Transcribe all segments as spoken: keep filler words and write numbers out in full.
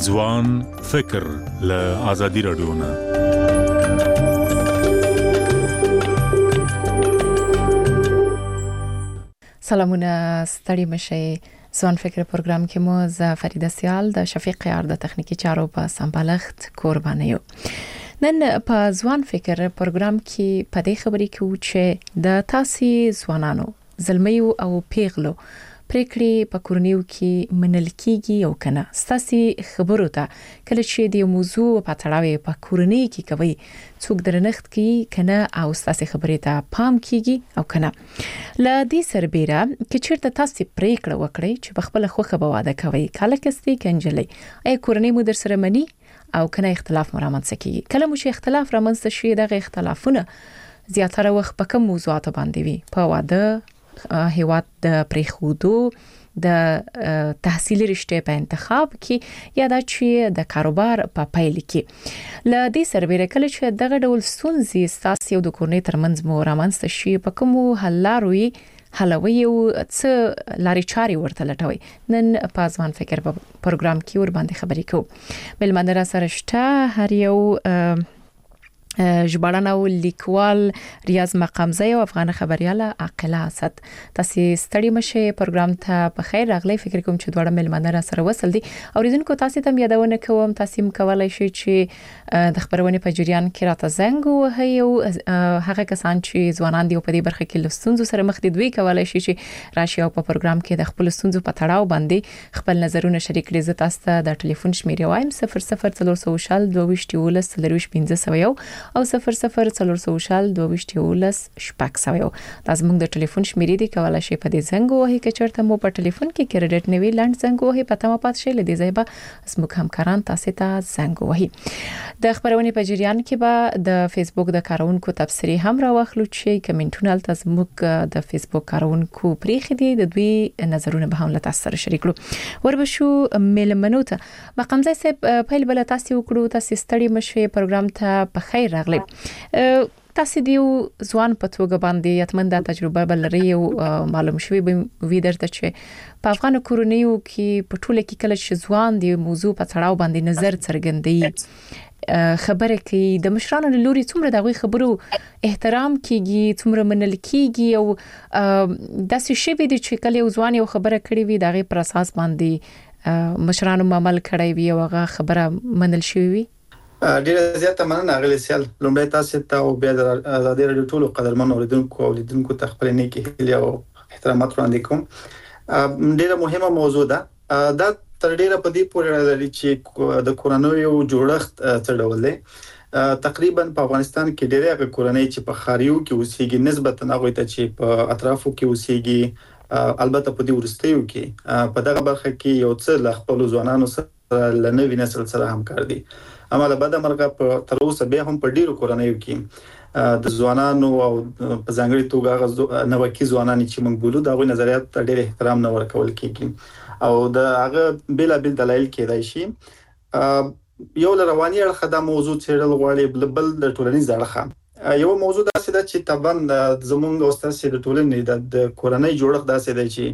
ځوان فکر له آزادي رادیو نه. سلامونه، ستړي مشئ. ځوان فکر پروګرام کې مو ز فریده سیال د شفیق یار د تخنیکی چارو په سمبالښت قربانه یو. نن په ځوان فکر پروګرام کې په دې خبرې کې و چې د تاسو ځوانانو زلمیو او پیغلو پریکړې په کورنیو کې منل کیږي او کنه. ستاسو خبرو ته کله چې د موضوع په تړاو په کورنۍ کې کوي څوک درنښت کوي کنه او ستاسو خبرې ته پام کیږي او کنه. ل دې سربېره کې چیرته تاسو پریکړه وکړئ چې خپل خوخه به واده کوي کله کستي کنجلې ای کورنۍ مو در سره مني او کنه اختلاف مرامنځ کیږي. کله مو چې اختلاف رامنځته شي دغه اختلافونه زیاتره وخت په کوم موضوعات باندې وي؟ په واده، هیواد د پریخودو، د تحصیلي رشته په انتخاب کې یا د چې د کاروبار په پیل کې. ل دې سربېره کله چې دغه ډول ستونزې ستاسو د کورنۍ ترمنځ مو رامنځته شي په کوم حل لارې حلوي او څه لارې چارې ورته لټوي؟ نن په ځوان فکر په پروګرام کې ور باندې خبرې کوو. ملمنه را سره شته هر یو ژباړن او لیکوال ریاض مقامزی او افغان خبرياله عاقله اسد. تاسو ستړي مشه پروګرام ته په خیر راغلی. فکر کوم چې دوړه ملمنه را سره وصل دي او ریزونکو تاسو ته یادونه کوم تاسو مکولای شئ چې د خبرونه په جریان کې راته زنګ وهي او هغه کسان چې ځوانان دي په دې برخه کې لستونزو سره مخ دي دوی کولای شي چې راشي او په پروګرام کې د خپل ستونزو په تړاو باندې خپل نظرونه شریک کړي. زه تاسو ته د ټلیفون شمیرې وایم صفر صفر څلور سوه شل دوه ویشت یولس څلور پنځه سوه یو او صفر صفر څلور سوه شل دوه ویشت یولس شپږ سوه یو. دا زموږ د ټلیفون شمیرې دي، کولای شي په دې زنګ وهي کې چرته مو په ټلیفون کې کریډټ نوي لاند زنګ وهي پته ما پات شي لدې ځای به زموږ همکاران تاسو ته زنګ وهي. د خبرونه په جریان کې به د فیسبوک د کارونکو تبصرې هم راوخلو چې کمنټونه تل زموږ د فیسبوک کارونکو پریخي دي د دوی نظرونه به هم له تاسو سره شریک کړو. وربشو ملمنو ته مقامزه سه پیل بل تاسو وکړو. تاسو ستړي مشه پروګرام ته په خیر راغلی. تاسو دیو ځوان په توګه باندې یتمن د تجربه بلري او معلوم شوی به وی درته چې په افغان کورنیو کې په ټوله کې کله چې ځوان دی موضوع په تړاو باندې نظر څرګندوي خبره کوي د مشرانو لوري څومره دغه خبرو احترام کیږي څومره منل کیږي او داسې شی به دي چې کله ځوان یو خبره کړې وي دغه پر اساس باندې مشرانو عمل کړی وي او هغه خبره منل شوی وي. ډیره زیاته مننه غلی سیال. لومړی تاسو ته او بیا د آزادي رادیو ټولو قدرمن اوریدونکو او لیدونکو ته خپل نیکی هیله او احترامات وړاندې کوم. ډیره مهمه موضوع ده. دا تر ډیره په دې پورې لري چې د کورنیو جوړښت څه ډول دی. تقریبا په افغانستان کې ډیره کورنۍ چې په خاریو کې اوسېږي نسبتا هغه ته چې په اطرافو کې اوسېږي، البته په دې ورستیو کې په دغه برخه کې یو څه ل خپل ځوانانو سره لنوي نسل سره همکار دي. اما له بده مرګه په تر اوسه به هم په ډیرو کورنیو کې د ځوانانو او په ځانګړي توګه نوکي ځوانان چې موږ بولو دا غوي نظریات ته ډیر احترام نه ورکول کیږي او د هغه بل بل دلایل کېدای شي. یو رواني اړخ د موضوع څېړل غواړي بل د ټولنیز اړخ. یو موضوع داسې ده چې طبعا زموږ استاد د ټولنې د کورنۍ جوړښت داسې دی چې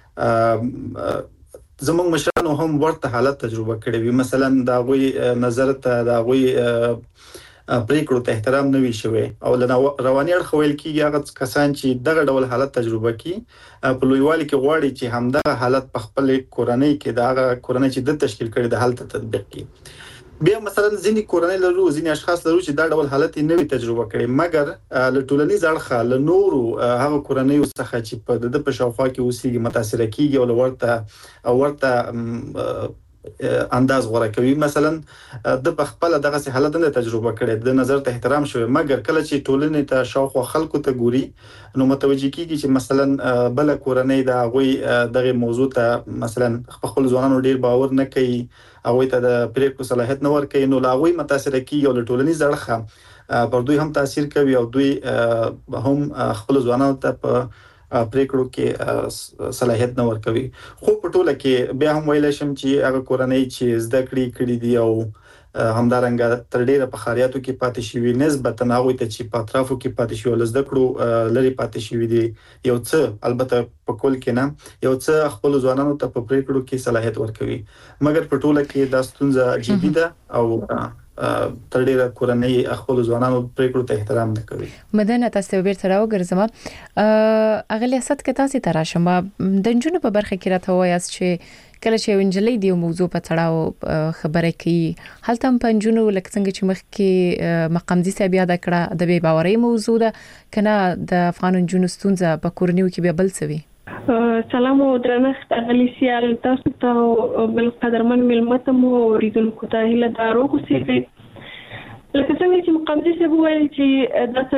زموږ مشرانو هم ورته حالت تجربه کړې وي. مثلا دا غوي نظر ته دا غوي پریکړو ته احترام نه وی شوی او رواني اړخ ویل کیږي هغه کسان چې دغه ډول حالت تجربه کوي په لویوالي کې غواړي چې همدغه حالت په خپل کورنۍ کې دغه کورنۍ چې د تشکیل کړي د حالت تطبیق کړي. بیا مثلا ځینې کورنۍ لرو ځینې اشخاص لرو چې دا ډول حالت نه وي تجربه کړي مګر له ټولنیز اړخه له نورو هغه کورنۍ څخه چې په د په شاوخوا کې اوسېږي متاثر کیږي او ورته او ورته انداز غوړه کوي. مثلا د خپل دغه حالت نه تجربه کړي د نظر ته احترام شوی مګر کله چې ټولنې ته شاوخوا خلکو ته ګوري نو متوجي کیږي چې مثلا بل کورنۍ دا غوي دغه موضوع ته مثلا خپل ځوانانو ډیر باور نه کوي او ته د پریکړو صلاحیت نه ورکوي نو لاغوي متاثر کیږي او ټولنیز اړخه پر دوی هم تاثیر کوي او دوی هم خپل ځوانانو ته په پریکړو کې صلاحیت نه ورکوي. خو په ټوله کې بیا هم ویل شم چې هغه کورنۍ چې زده کړې کړې دي او همدارنګه تر ډیره په خاریاتو کې پاتې شوی نسبت هغه ته چې په اطرافو کې پاتې شو لزد کړو لري پاتې شوی دي یو څه البته په کول کې نه یو څه خپل ځوانانو ته په پریکړو کې صلاحیت ورکوي مګر په ټوله کې دا ستونزه جدي ده او تر ډیره کورنۍ خپل ځوانانو پریکړو ته احترام نه کوي. مدنه تاسو بیرته راوګرځم اغلی اسد کې تاسو تراشم د جنونو په برخه کې راته وایاست چې کله چې انجلۍ دی موضوع په تړاو خبره کوي هلته په جنونو لکه څنګه چې مخ کې مقامدي صاحب یاد کړه د بے باورۍ موضوع ده کنه د افغان جنونو ستونزه په کورنیو کې به بل څه وي. سلام او درنښت اغلی سیال تاسو ته بل قدرمن ملمته مو اوریدونکو ته هله دارو کوسي لکه څنګه چې مقامدي صاحب وایي چې د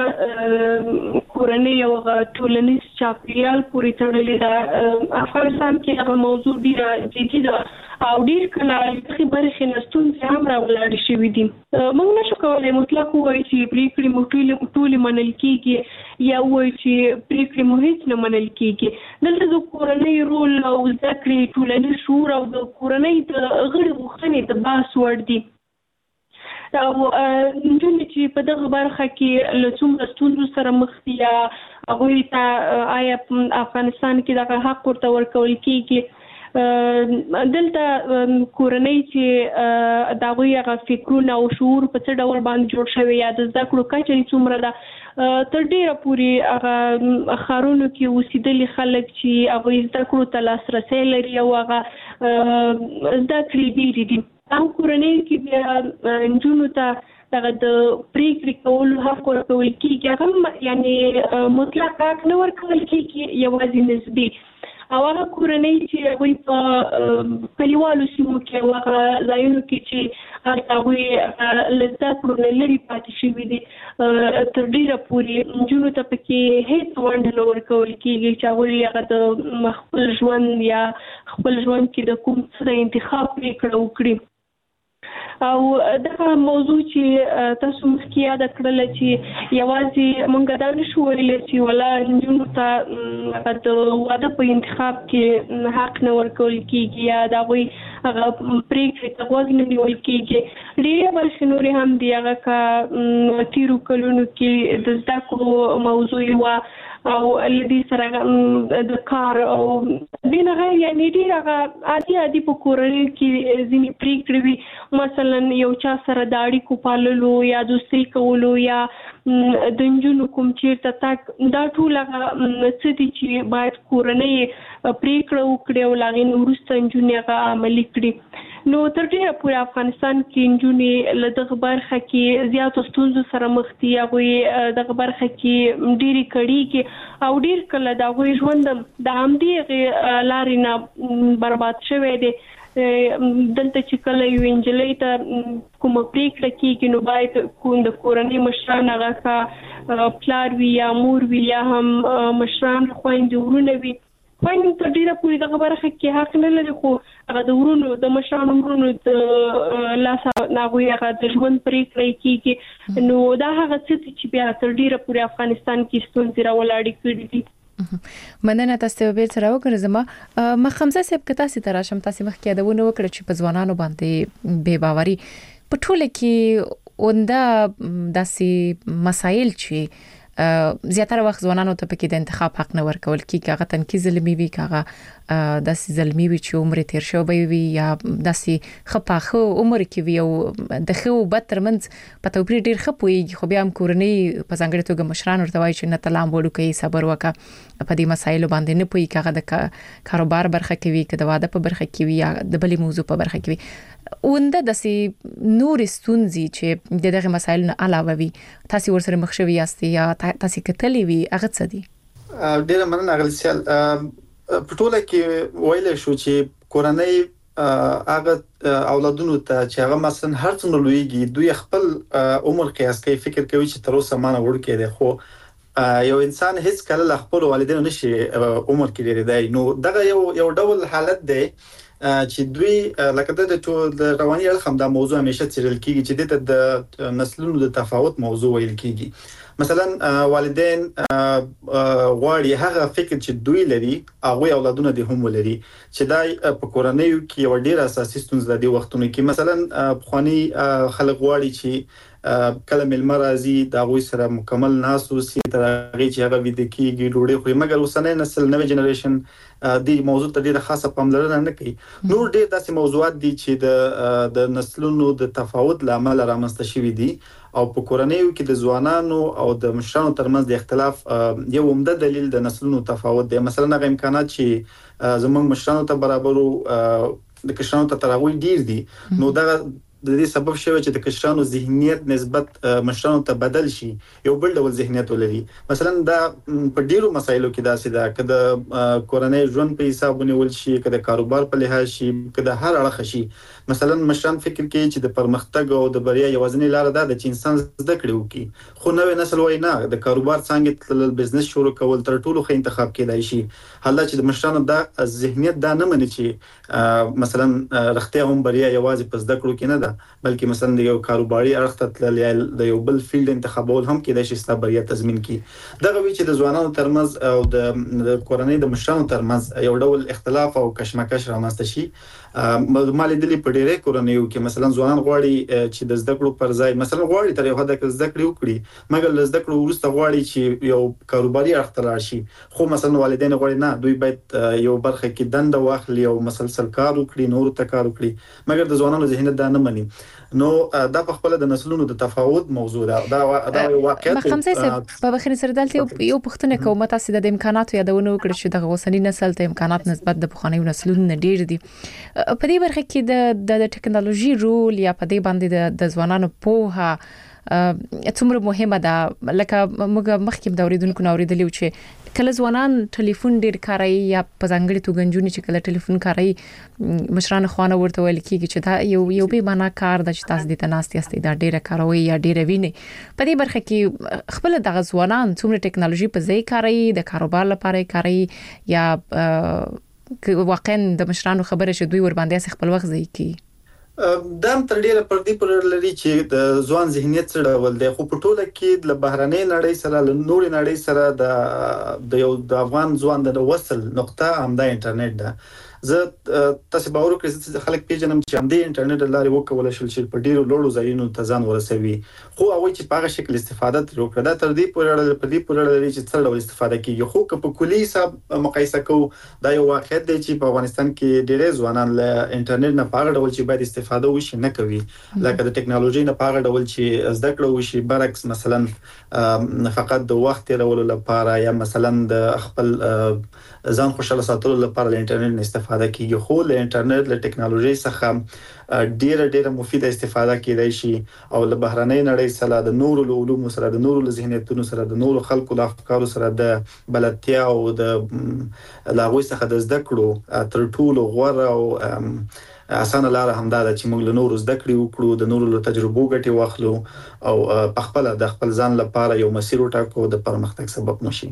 سړي کورنۍ او ټولنیز چاپیریال پوری تړلې ده افغانستان کې هغه موضوع ډیره جدي ده او ډیر کله چې برخه نستون چې هم راولاړ شي دي موږ نشو کولای مطلق وایي چې پریکړې مټولې ټولې منل کیږي یا وایي چې پریکړې مو هیڅ نه منل کیږي دلته د کورنۍ رول او ذکر ټولنیز شعور او د کورنۍ د غړي غوښتنې د باس وړ دي او نجونې چې په دغه برخه کې له څومره ستونزو سره مخ دي یا هغوی ته آیا افغانستان کې دغه حق ورته ورکول کېږي دلته کورنۍ چې د هغوی هغه فکرونه او شعور په څه ډول باندې جوړ شوی یا د زده کړو کچه یې څومره ده تر ډیره پورې هغه ښارونو کې اوسېدلي خلک چې هغوی زده کړو ته لاسرسی لري او هغه زده کړې ډېرې دي هم کورنۍ کې بیا نجونو ته دغه د پریکړې کولو حق ورکول کېږي هغه یعنی مطلق حق نه ورکول کېږي یوازې نسبي او هغه کورنۍ چې هغوی په کلیوالو سیمو کې او هغه ځایونو کې چې هغوی له زده کړو نه لرې پاتې شوي دي تر ډېره پورې نجونو ته پکې هېڅ ونډه نه ورکول کېږي چې هغوی هغه د خپل ژوند یا خپل ژوند کې د کوم څه د انتخاب پرېکړه وکړي. او دغه موضوع چې تاسو مخکې یاد کړل چې یوازې مونږ دا نشو ویلی چې ولا نجونو ته د واده په انتخاب کې حق نه ورکول کېږي یا د هغوی هغه پرېکړې ته غوږ نه نیول کېږي ډېرې برخې نورې هم دي هغه که تېرو کلونو کې د زده کړو موضوع وه او لدی سره د کار او دینه غیر یعنی ډیر هغه عادي عادي په کورنۍ کې ځینې پریکړې وي مثلا یو چا سره د اړیکو پاللو یا دوستي کولو یا د نجونو کوم چیرته تک دا ټول هغه څه دي چې باید کورنۍ پریکړه وکړي او لاغین وروسته نجونې هغه عملي کړي. نو تر ډیره پورې افغانستان کې نجونې له دغه برخه کې زیاتو ستونزو سره مخ دي هغوی دغه برخه کې ډېرې کړېږي او ډېر کله د هغوی ژوند د همدې هغې لارې نه برباد شوی دی. دلته چې کله یو نجلۍ ته کومه پریکړه کېږي نو باید د کورنۍ مشران هغه که پلار وي یا مور وي یا هم مشران خویندې ورونه وي خویندې تر ډېره پورې دغه برخه کې حق نه لري خو هغه د ورونو د مشرانو ورونو د لاسه د هغوی هغه د ژوند پریکړې کېږي نو دا هغه څه دي چې بیا تر ډېره پورې افغانستان کې ستونزې راولاړې کړي دي. مننه تاسو به تر وګرځم مخمزه صاحب که تاسو تراشم تاسو مخکې یادونه وکړه چې په ځوانانو باندې بے باوري په ټوله کې اونده داسې مسایل چې زیاتره وخت ځوانانو ته پکې د انتخاب حق نه ورکول کیږي هغه تنکي ظلمي وي هغه داسې ظلمي وي چې عمر تیر شوی وي یا داسې خپاخه عمر کې وي او د خو بد ترمنځ په توپیر ډیر خپويږي خو بیا هم کورنۍ په ځانګړي توګه مشران ورته وایي چې نه تلام وړو کوي صبر وکړه په دې مسایلو باندې نه پوي هغه د کاروبار برخه کې وي که د واده په برخه کې وي یا د بلې موضوع په برخه کې وي اونده داسې نور ستونزې چې د دغه مسایلو نه علاوه وي تاسو ورسره مخ شوي یاستئ یا تاسو کتلې وي هغه څه دي؟ ډیره مننه اغلی سیال په ټوله کې ویل شو چې کورنۍ هغه اولادونو ته چې هغه مثلا هر څومره لویږي دوی خپل عمر قیاس کوي فکر کوي چې تر اوسه مانه وړ کېده خو یو انسان هیڅ کله خپل والدینو نشي عمر کې لري دی نو دغه یو یو ډول حالت دی چې دوی لکه د ټول د رواني اړخ هم دا موضوع همیشه څیړل کیږي چې د نسلونو د تفاوت موضوع ویل کیږي. مثلا والدین غواړي هغه فکر چې دوی لري هغه اولادونه دي هم ولري چې دا په کورنۍ کې یو ډیر اساسي ستونزه دی وختونه کې. مثلا خواني خلک غواړي چې کله ملما راځي دا غوي سره مکمل ناس اوسي تر هغه چې هغه ویده کیږي ډوړې خو مګر اوسنۍ نسل نوې جنریشن د موضوع ته ډیره خاصه پاملرنه نه کوي. نور ډیر داسې موضوعات دي چې د د نسلونو د تفاوت لامل رامنځته شوي دي او په کورنیو کې د ځوانانو او د مشرانو ترمنځ د اختلاف یو عمده دلیل د نسلونو تفاوت دی. مثلا هغه امکانات چې زموږ مشرانو ته برابرو د کشرانو ته تراوی ډیر دي نو دا د دې سبب شوی چې د کشرانو ذهنیت نسبت مشرانو ته بدل شي یو بل ډول ذهنیت ولري. مثلا دا په ډیرو مسایلو کې داسې ده که د کورنۍ ژوند په حساب ونیول شي که د کاروبار په لحاظ شي که د هر اړخ شي. مثلا مشران فکر کوي چې د پرمختګ او د بریا یوازینۍ لار ده چې انسان زده کړي وکړي خو نوې نسل وایي نه د کاروبار څنګه تلل بزنس شروع کول تر ټولو ښه انتخاب کېدای شي. حالا چې د مشرانو دا ذهنیت دا نه مني چې مثلا رښتیا هم بریا یوازې په زده کړو کې نه ده بلکې مثلا د یو کاروباري اړخ ته تلل یا د یو بل فیلډ انتخابول هم کېدای شي ستاسو بریا تضمین کړي. دغه وی چې د ځوانانو ترمنځ او د کورنۍ د مشرانو ترمنځ یو ډول اختلاف او کشمکش رامنځته شي. مالي دلی په ډیره کورنیو کې مثلا ځوانان غواړي چې د زده کړو پر ځای مثلا غواړي تر یو حد کې زده کړې وکړي مګر له زده کړو وروسته غواړي چې یو کاروباري اړخ ته لاړ شي خو مثلا والدین غواړي نه دوی باید یو برخه کې دنده واخلي او مسلسل کار وکړي نور ته کار وکړي مګر د ځوانانو ذهنیت دا نه مني. نو دا په خپل د نسلونو د تفاوت موضوع ده. دا دا یو واقعیت مخمزه سه په بخیر سره دلته یو پښتنه کومه تاسو د امکاناتو یادونه وکړه چې د غوسنی نسل ته امکانات نسبت د پخوانیو نسلونو ډیر دي. په دې برخه کې د د ټکنالوژي رول یا په دې باندې د ځوانانو پوهه څومره مهمه ده. لکه موږ مخکې د اوریدونکو نوریدلی چې کله ځوانان ټلیفون ډیر کاروي یا په ځانګړي توګه نجونې چې کله ټلیفون کاروي مشران خوانه ورته ویل کیږي چې دا یو یو به معنا کار د چې تاسو د تناستي استي دا ډیره کاروي یا ډیره ویني. په دې برخه کې خپل د ځوانان څومره ټکنالوژي په ځای کاروي د کاروبار لپاره کاروي یا واقعا د مشرانو خبره چې دوی ور باندې خپل وخت ځای کوي. دا تر ډیره پر دې پر لري چې د ځوان ذهنیت سره ول دی خو په ټوله کې د بهرنۍ نړۍ سره له نوري نړۍ سره د د یو د افغان ځوان د وصل نقطه هم د انټرنیټ ده. زه تاسو باور وکړئ چې خلک پیژنم چې هم د انټرنیټ لارې وکول شول چې په ډیرو لوړو ځایونو ته ځان ورسوي خو هغه چې په هغه شکل استفاده تر وکړه دا تر دې پورې په دې پورې لري چې څه ډول استفاده کیږي. خو که په کلی حساب مقایسه کوو دا یو واقعیت دی چې په افغانستان کې ډېر ځوانان له انټرنیټ نه په هغه ډول چې باید استفاده وشي نه کوي لکه د ټکنالوژي نه په هغه ډول چې زده کړه وشي. برعکس مثلا فقط د وخت تیرولو لپاره یا مثلا د خپل ځان خوشاله ساتلو لپاره له انټرنیټ نه استفاده کیږي. خو له انټرنیټ له ټکنالوژي څخه ډیره ډیره مفیده استفاده کیدای شي او له بهرنۍ نړۍ سره د نورو علومو سره د نورو ذهنیتونو سره د نورو خلکو د افکارو سره د بلدتیا او د لاغوي څخه د زده کړو تر ټولو غوره او اسانه لار همدا ده چې موږ له نورو زده کړې وکړو د نورو له تجربو ګټې واخلو او په خپل د خپل ځان لپاره یو مسیر وټاکو د پرمختګ سبب نشي.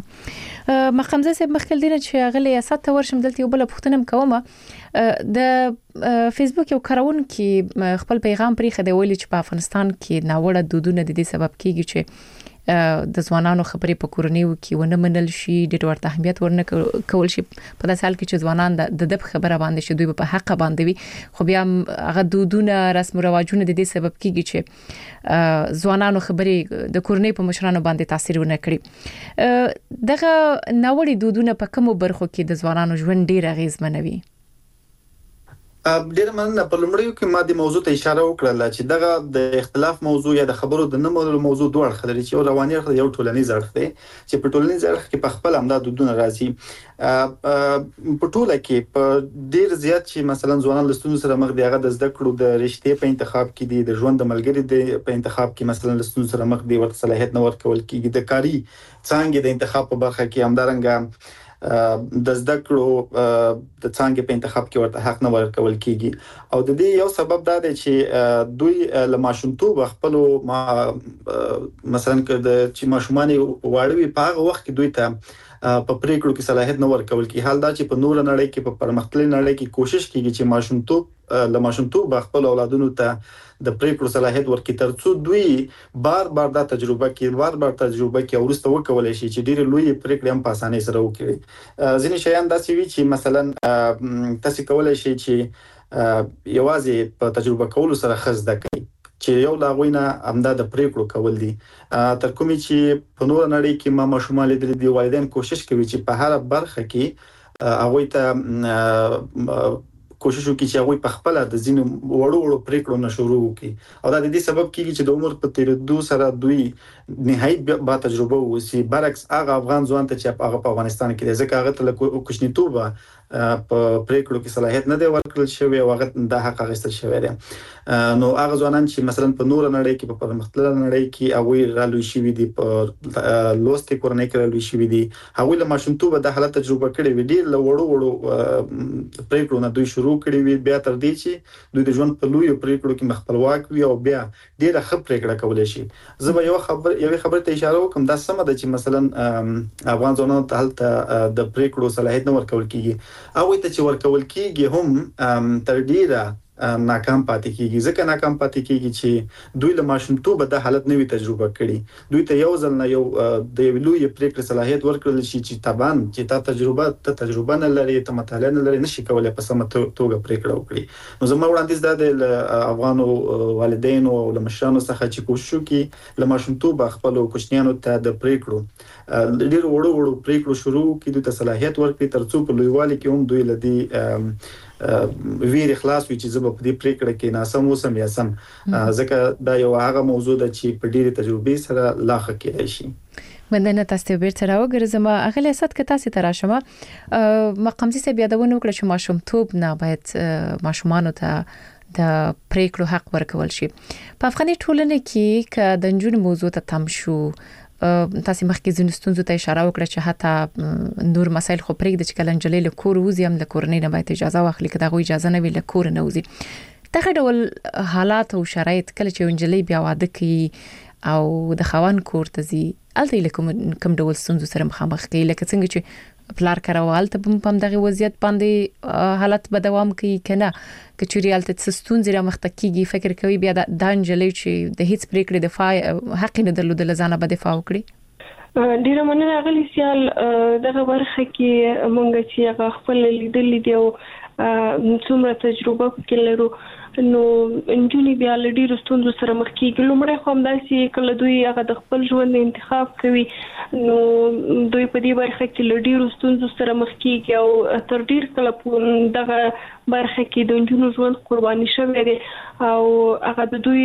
مخمزه صاحب مخکل دینه چې غلې اسات ته ورشم دلته یو بل پښتنم کومه د فیسبوک یو کارون کې خپل پیغام پرې خدای ویل چې په افغانستان کې ناوړه دودونه د دې سبب کیږي چې د ځوانانو خبرې په کورنیو کې ونه منل شي ډېر ورته اهمیت ورنه کول شي په داسې حال کې چې ځوانان د دب خبره باندې شي دوی په حق باندې وي خو بیا هغه دودونه رسم او رواجونه د دې سبب کیږي چې ځوانانو خبرې د کورنۍ په مشرانو باندې تاثیر ونه کړي. دغه ناوړه دودونه په کومو برخو کې د ځوانانو ژوند ډېر اغیزمنوي؟ ډېر مننه. په لومړیو کې ما د موضوع ته اشاره وکړه چې دغه د اختلاف موضوع یا د خبرو د نه منلو موضوع دوه اړخ لري چې یو رواني اړخ یو ټولنیز اړخ دی چې په ټولنیز اړخ کې په خپل امداد دودونه راځي. په ټوله کې په ډېر زیات چې مثلا ځوانان له ستونزو سره مخ دي هغه د زده کړو د رشتې په انتخاب کې دي د ژوند د ملګري د په انتخاب کې مثلا له ستونزو سره مخ دي ورته صلاحیت نه ورکول کېږي د کاری څنګه د انتخاب په برخه کې همدارنګه د زده کړو د څنګه په انتخاب کې ورته حق نه ورکول کیږي او د دې یو سبب دا دی چې دوی له ماشومتوب خپل ما مثلا که د چې ماشومان واړوي په هغه وخت کې دوی ته په پریکړو کې صلاحیت نه ورکول کی حال دا چې په نور نړۍ کې په پرمختللي نړۍ کې کوشش کیږي چې ماشومتوب له ماشومتوب خپل اولادونو ته د پریکړو صلاحیت ورکړي ترڅو دوی بار بار دا تجربه کې بار بار تجربه کې ورسته وکولای شي چې ډېر لوی پریکړې هم په اسانۍ سره وکړي. ځینې شیان داسې وي چې مثلا تاسو کولای شئ چې یوازې په تجربه کولو سره خزده کوي چې یو لا غوینه امدا د پریکړو کول دي تر کومې چې په نور نړۍ کې ما ماشومان لیدل دي والدین کوشش کوي چې په هر برخه کې هغه ته کوشش وکړي چې هغه په خپل د ځینو وړو وړو پریکړو نه شروع وکړي او دا د دې سبب کیږي چې د عمر په تیریدو سره دوی نهایت با تجربه وسی برعکس هغه افغان ځوان ته چې هغه په افغانستان کې دی ځکه هغه ته کوچنیتوب په پریکړو کې صلاحیت نه دی ورکړل شوی او هغه د حق غوښتل شوی دی. نو هغه ځوانان چې مثلا په نور نړۍ کې په پرمختللې نړۍ کې هغه رالوي شوی دي په لوست کورنۍ کې رالوي شوی دي هغه له ماشومتوب د حالت تجربه کړې وي ډیر له وړو وړو پریکړو نه دوی شروع کړي وي بیا تر دې چې دوی د ژوند په لوی پریکړو کې مخپلواک وي او بیا ډیره ښه پریکړه کولای شي. زه به یو خبر یو خبر ته اشاره وکم دا سم ده چې مثلا افغان ځوانانو ته هلته د پریکړو صلاحیت نه ورکول کیږي او ته چې ورکول کیږي هم تر ډیره ناکام پاتې کیږي ځکه ناکام پاتې کیږي چې دوی له ماشومتوب د حالت نوې تجربه کړي دوی ته یو ځل نه یو د لوی پریکړې صلاحیت ورکړل شي چې طبعا چې تا تجربه ته تجربه نه لري ته مطالعه نه لري نشي کولای په سمه توګه پریکړه وکړي. نو زما وړاندیز دا د افغانو والدینو او له مشرانو څخه چې کوشش وکړي له ماشومتوب خپل کوچنیانو ته د پریکړو ډیر وړو وړو پریکړو شروع کړي د صلاحیت ورکړي ترڅو په لویوالي کې هم دوی لدی ویر اخلاص وي چې زه په دې پریکړه کې ناسم وسم یا سم ځکه دا یو هغه موضوع ده چې په ډیره تجربې سره لاخه کېدای شي. مندنه تاسو بیرته راوګرځم اغلی اسد که تاسو ته راشم مقامزي سه بیا دونه وکړه چې ماشومتوب نه باید ماشومان ته د پریکړو حق ورکول شي. په افغاني ټولنه کې ک د جنونو موضوع ته تم شو تاسو مخکې زینو ستونزو ته اشاره وکړه چې حتی نور مسایل خو پرېږدي چې کله انجلې له کور وځي هم له کورنۍ نه باید اجازه واخلي که دغه اجازه نه وي له کور نه وځي. دغه ډول حالات او شرایط کله چې انجلې بیا واده کوي او د خوان کور ته ځي الته کوم کوم ډول ستونزو سره مخامخ کوي لکه څنګه چې پلار کراوال ته په دغه وضعیت باندې حالت به دوام کوي کنه کچوري الته ستونزې را مخته کیږي فکر کوي بیا د انجلې چې د هیڅ پریکړې دفاع حق نه درلودل ځانه به دفاع وکړي. ډیره مننه اغلی سیال دغه برخه کې مونږ چې هغه خپل لیدلې دی او څومره تجربه کې لرو نو انجونی بیا له ډیرو ستونزو سره مخ کیږي. لومړی خو همداسې کله دوی هغه د خپل ژوند انتخاب کوي نو دوی په دې برخه کې له ډیرو ستونزو سره مخ کیږي او تر ډیر کله دغه برخه کې د انجونو ژوند قرباني شوی دی او هغه د دوی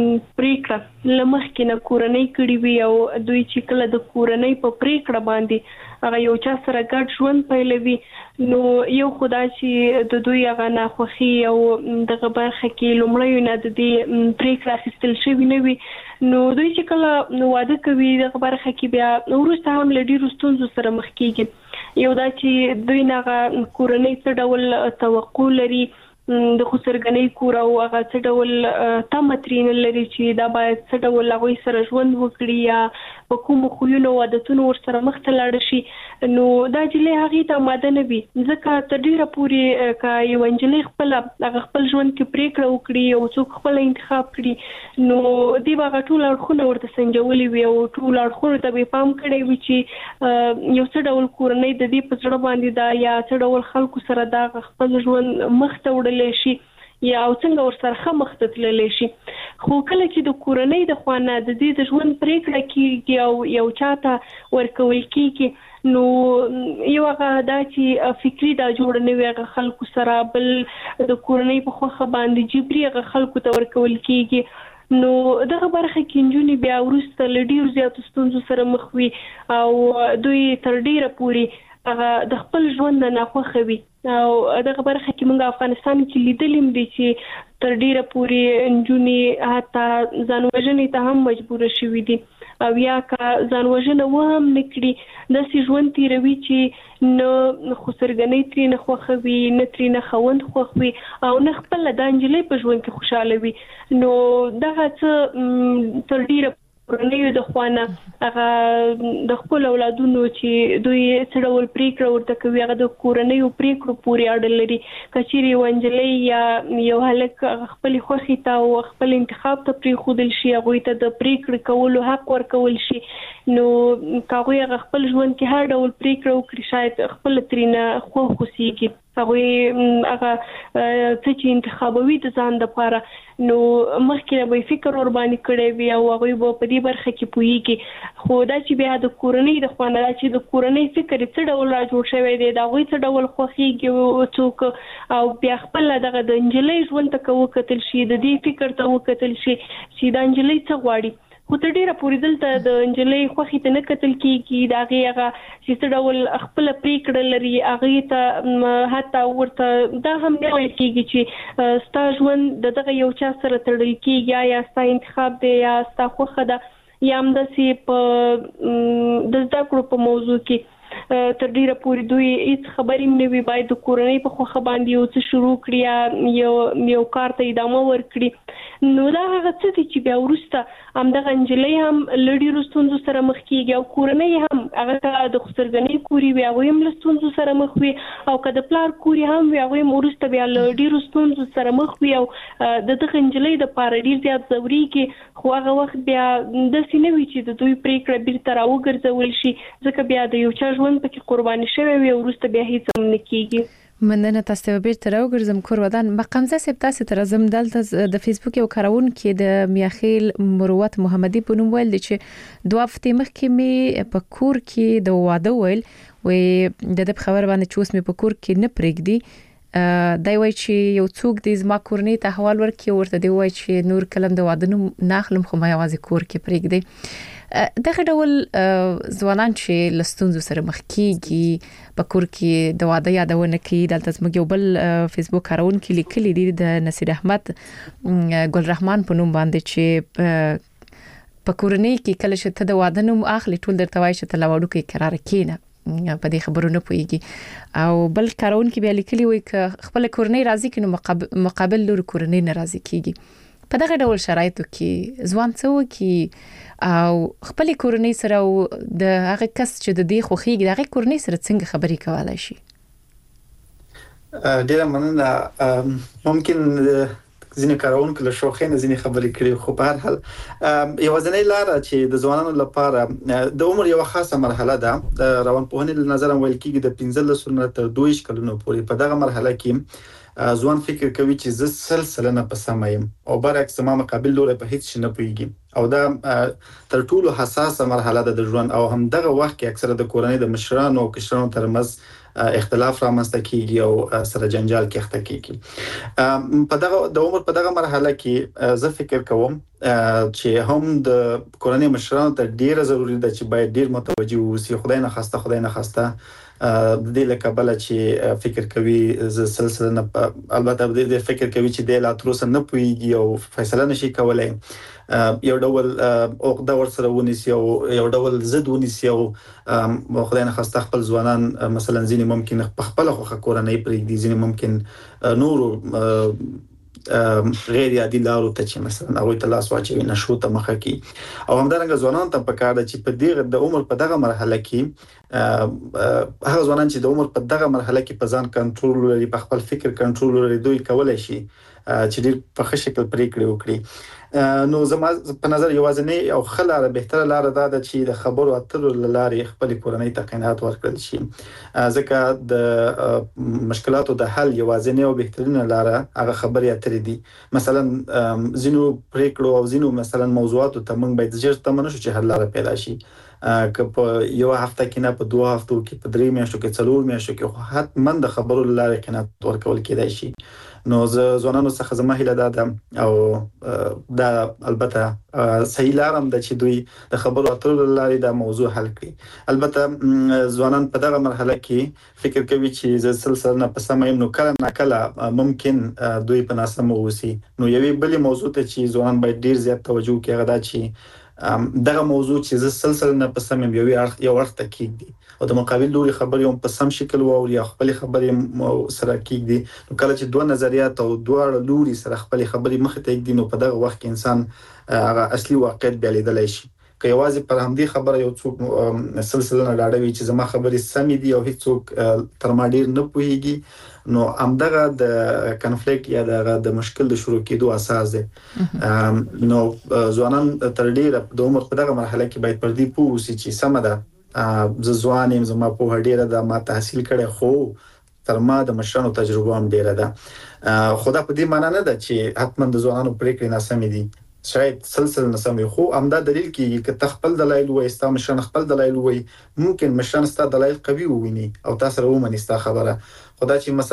پریکړه لمخ کې نه کورنۍ کړي وي او دوی چې کله د کورنۍ په پریکړه باندې هغه یو چا سره ګډ ژوند پیلوي نو یو خدای چې د دوی هغه ناخوخي او دغه برخه کې لومړی نه د دې پریکړه اخیستل شوی نه وي نو دوی چې کله واده کوي دغه برخه کې بیا وروسته هم له ډیرو ستونزو سره مخ کیږي. یو دا چې دوی نه کورنۍ څه ډول توقع لري د خسرګنۍ کور او هغه څه ډول تمترین لري چې دا باید څه ډول هغوی سره ژوند وکړي یا په کوم خویونو عادتونو ورسره مخ ته لاړ شي نو دا جلې هغې ته ماده نه وي ځکه تر ډیره پورې که یو نجلۍ خپله هغه خپل ژوند کې پریکړه وکړي او څوک خپله انتخاب کړي نو دوی به هغه ټول اړخونه ورته سنجولي وي او ټول اړخونو ته به یې پام کړی وي چې یو څه ډول کورنۍ د دې په زړه باندې ده یا څه ډول خلکو سره دا خپل ژوند مخ ته وړلی شي یا او څنګه ورسره ښه مخ ته تللی شي. خو کله چې د کورنۍ د خوا نه د دې د ژوند پریکړه کېږي او یو چا ته ورکول کېږي نو یو هغه دا چې فکري دا جوړه نه وي هغه خلکو سره بل د کورنۍ په خوښه باندې جبري هغه خلکو ته ورکول کېږي نو دغه برخه کې نجونې بیا وروسته له ډېرو زیاتو ستونزو سره مخ وي او دوی تر ډېره پورې هغه د خپل ژوند نه ناخوښه وي او دغه برخه کې موږ افغانستان کې لیدلیم دي چې تر ډیره پورې نجونې حتی ځان وژنې ته هم مجبوره شوي دي او یا که ځان وژنه وهم نه کړي داسې ژوند تېروي چې نه خسرګنۍ ترېنه خوښه وي نه ترېنه خاوند خوښ وي او نه خپله دا نجلۍ په ژوند کې خوشحاله وي نو دغه څه تر ډیره کورنۍ د خوانه هغه د خپل اولادونو چې دوی څړول پریکړه ورته کوي هغه د کورنۍ پریکړو پورې اړه لري کچېری ونجلې یا یو هلک خپل خوخي ته او خپل انتخاب ته پری خودل شي هغه ته د پریکړې کولو حق ورکول شي نو کاوی هغه خپل ژوند کې هر ډول پریکړه وکړي شاید خپل ترینه خو خوسيږي هغه هغه څه چې انتخابوي د ځان لپاره نو مخکې به فکر ور باندې کړی وي او هغه به په دې برخه کې پويږي خو دا چې بیا د کورنۍ د خوانه چې د کورنۍ فکر څه ډول را جوړ شوی دی دا غوي څه ډول خوخيږي څوک او بیا خپل دغه د انجلۍ ژوند ته کوو کتل شي د دې فکر ته وکتل شي چې د انجلۍ څه غواړي خو ته ډیره پوری دلته د انجلۍ خوخي ته نه کتل کیږي دا هغه چې څه ډول خپل پریکړه لري هغه ته حتی ورته دا هم نه ویل کیږي چې ستا ژوند دغه یو چا سره تړل کیږي یا ستا انتخاب دی یا ستا خوخه ده یا هم د سی په د زده کړو په موضوع کې تر ډیره پوری دوی هیڅ خبرې نه وي باید د کورنۍ په خوخه باندې یو څه شروع کړی یو یو کار ته ادامه ورکړي نو دا هغه څه چې بیا ورسته هم د انجلۍ هم لړی رستونزو سره مخ کیږي او کورنۍ هم هغه د خسرګنۍ کوري وي هغه هم رستونزو سره مخ وي او کله پلار کوري هم وي هغه ورسته بیا لړی رستونزو سره مخ وي او د دغه انجلۍ د پاره ډیر زیات ضروري کې خو هغه وخت بیا د سینوي چې د دوی پریکړه بیرته راوګرځول شي ځکه بیا د یو چا ژوند پکې قرباني شوی وي ورسته بیا هیڅ هم نه کیږي مننه تاسو ته بیرته راوګرځم کور ودان مقامزه سپ تاسو تر زم دلته د فیسبوک یو کارون کې د میاخیل مروت محمدي په نوم ویل چې دوه هفته مخکې می په کور کې د واده ویل و د دې خبر باندې چې اوس می په کور کې نه پرېږدي دا وایي چې یو څوک د زما کورنۍ ته حواله ورکړي ورته دی وایي چې نور کلم د واده نه اخلم خو ما یوازې کور کې پرېږدي دغه ډول ځوانان چې لستونزو سره مخ کیږي په کور کې د واده یادونه کوي دلته زموږ یو بل فیسبوک کارون کې لیکلي دي د نصیر احمد ګل رحمان په نوم باندې چې په کورنۍ کې کله چې ته د واده نوم اخلي ټول درته وایي چې ته لا وړو کې قرار کینه په دې خبرونه پويږي او بل کارون کې بیا لیکلي وي ک خپل کورنۍ راضي کینو مقابل مقابل لور کورنۍ ناراضي کیږي په دغه ډول شرایطو کې ځوان څو کې او خپل کورنۍ سره او د هغه کس چې د دې خوخيږي د هغه کورنۍ سره څنګه خبرې کولای شي ډیره مننه ممکن ځینې کارونه کله شوخې نه ځینې خبرې کړي خو په هر حال یو ځنې لار چې د ځوانانو لپاره د عمر یو خاصه مرحله ده د روانپوهنې له نظر ویل کېږي د پنځلس نه تر دوه ویشت کلونو پورې په دغه مرحله کې ځوان فکر کوي چې زه سلسله نه پسمایم او برعکس ما مقابل لوري په هیڅ شي نه پويږي او دا تر ټولو حساسه مرحله ده د ژوند او هم دغه وخت کې اکثره د کورنۍ د مشرانو او کشرانو ترمنځ اختلاف رامنځته کیږي او سره جنجال کې اخته کیږي په دغه د عمر په دغه مرحله کې زه فکر کوم چې هم د کورنۍ مشرانو ته ډیره ضروری ده چې باید ډیر متوجه وي خدای نه خواسته خدای نه خواسته د دې لکبل چې فکر کوي ز سلسله نه البته د فکر کوي چې د لا تروسه نه پويږي او فیصله نشي کولای یو ډول عقده ورسره ونیسي او یو ډول زد ونیسي او خدای نه خواسته خپل ځوانان مثلا ځینې ممکن خپل خو کورنۍ پرېږدي ځینې ممکن نور غیر عادي لارو ته چې مثلا هغه ته لاس واچوي نشو ته مخه کی او همدارنګه ځوانان ته پکار ده چې په دغه د عمر په دغه مرحله کې هغه ځوانان چې د عمر په دغه مرحله کې په ځان کنټرول لري په خپل فکر کنټرول لري دوی کولای شي چې ډیر په ښه شکل پریکړې وکړي نو زما په نظر یوازینی او خلاره بهتره لار ده چې د خبرو اترو لارې خپل کورنۍ ته قناعت ورکړل شي ځکه د مشکلاتو د حل یوازینی او بهترینه لار هغه خبرې اترې دي مثلا زینو پریکړو او زینو مثلا موضوعاتو ته موږ باید ژر تمنو چې حل لار پیدا شي که په یو هفته کې نه په دوه هفتو کې په درې میاشتو کې څلور میاشتو کې حتمن د خبرو لارې قناعت ورکول کېدای شي نو ځوانانو څخه زما هیله ده او دا البته صحیح لارم ده چې دوی د خبرو اترو لارې د موضوع حل کړي البته ځوانان په دغه مرحله کې فکر کوي چې ز سلسله نه پسمایم نو کله نه کله ممکن دوی په ناسمه وسی نو یوې بلې موضوع ته چې ځوانان باید ډیر زیات توجه کوي هغه دا چې دغه موضوع چې ز سلسله نه پسمایم یو یو وخت کېږي او د مقابل لوري خبرې هم په سم شکل ووري یا خپل خبرې سره کېږي نو کله چې دوه نظریات او دوه لوري سره خپل خبرې مخ ته کېږي نو په دغه وخت کې انسان هغه اصلي واقعیت بیا لیدلای شي که یوازې پر همدې خبره یو څوک سلسله نه ډاډوي چې زما خبرې سمې دي او هیڅوک تر ما ډیر نه پوهیږي، نو همدغه د کنفلیکټ یا د مشکل د شروع کېدو اساس دی. نو ځوانان تر ډیره د عمر په دغه مرحله کې باید پر دې پوه شي چې سمه ده زه ځوان یم، زما پوهه ډیره ده، ما تحصیل کړی، خو تر ما د مشرانو تجربه هم ډیره ده. خو دا په دې معنی نه ده چې حتما د ځوانانو پریکړې ناسمې دي، شاید سلسله ناسمې، خو همدا دلیل کېږي که ته خپل دلایل وایې، ستا مشران خپل دلایل وایي، ممکن مشران ستا دلایل قوي وویني او تا سره ومني ستا خبره. خو دا چې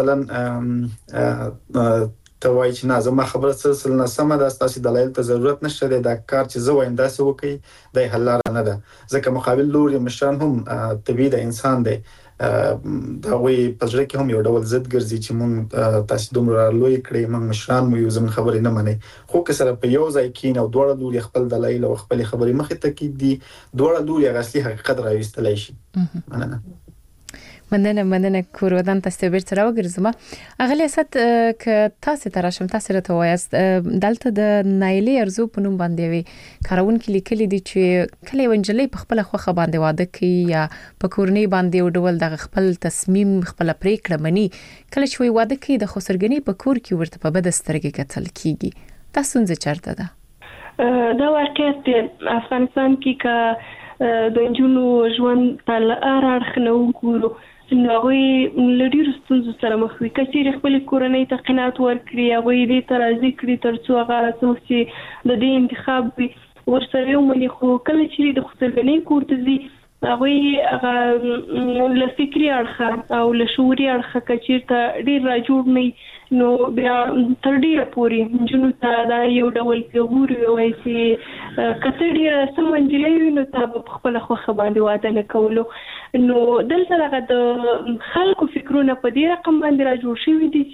مثلا ته وایي چې نه زما خبره سلسله ناسمه ده، ستاسې دلایل ته ضرورت نشته دی، دا کار چې زه وایم داسې وکړئ، دا حل لاره نه ده. ځکه مقابل لوري مشران هم طبیعي د انسان دی، دا وی په ځړ کې هم یو ډول ضد ګرځي چې مونږ تاسو دومره لوی کړی، مونږ مشران مو یو زمون خبرې نه منئ. خو که سره په یو ځای کې نو دوړ لوري خپل دلایل او خپل خبرې مخې ته کېدي، دوړ لوري اصلي حقیقت راوستلای شي. مننه. مننه مننه کورودان تاسو به تر وګرځم. اغلی اسد ک تاسو ته راشم، تاسو راته وایست دلته د نایلی ارزو په نوم باندې وي کارون کې لیکلي دي چې کله ونجلې په خپل خوخه باندې واده کوي یا په کورنۍ باندې وډول د خپل تصمیم خپل پریکړه مني، کله چې وي واده کوي د خسرګنی په کور کې ورته په بد سترګې کتل کیږي. تاسو څنګه چرته ده؟ دا واقعیت افغانستان کې کا د انجونو ژوند تل ارخ نه وګورو، نو هغه لډیر ستونزو سره مخ وي. کچېر خپل کورنۍ ته قناعت ورکړي، هغه دې ته راضي کړي ترڅو هغه څوک چې د دې انتخاب وي ورسره ومني. خو کله چې د خسرګنۍ کور ته ځي، هغه هغه له فکري اړخه او له شعوري اړخه کچېر ته ډیر را جوړ نه، نو بیا تر ډیره پورې جنو ته دا یو ډول پیغور وي چې کته ډیره سمونجلې نو ته په خپل خوخه باندې واده نه کولو. نو دلته هغه د خلکو فکرونه په دې رقم باندې را جوړ شوي دي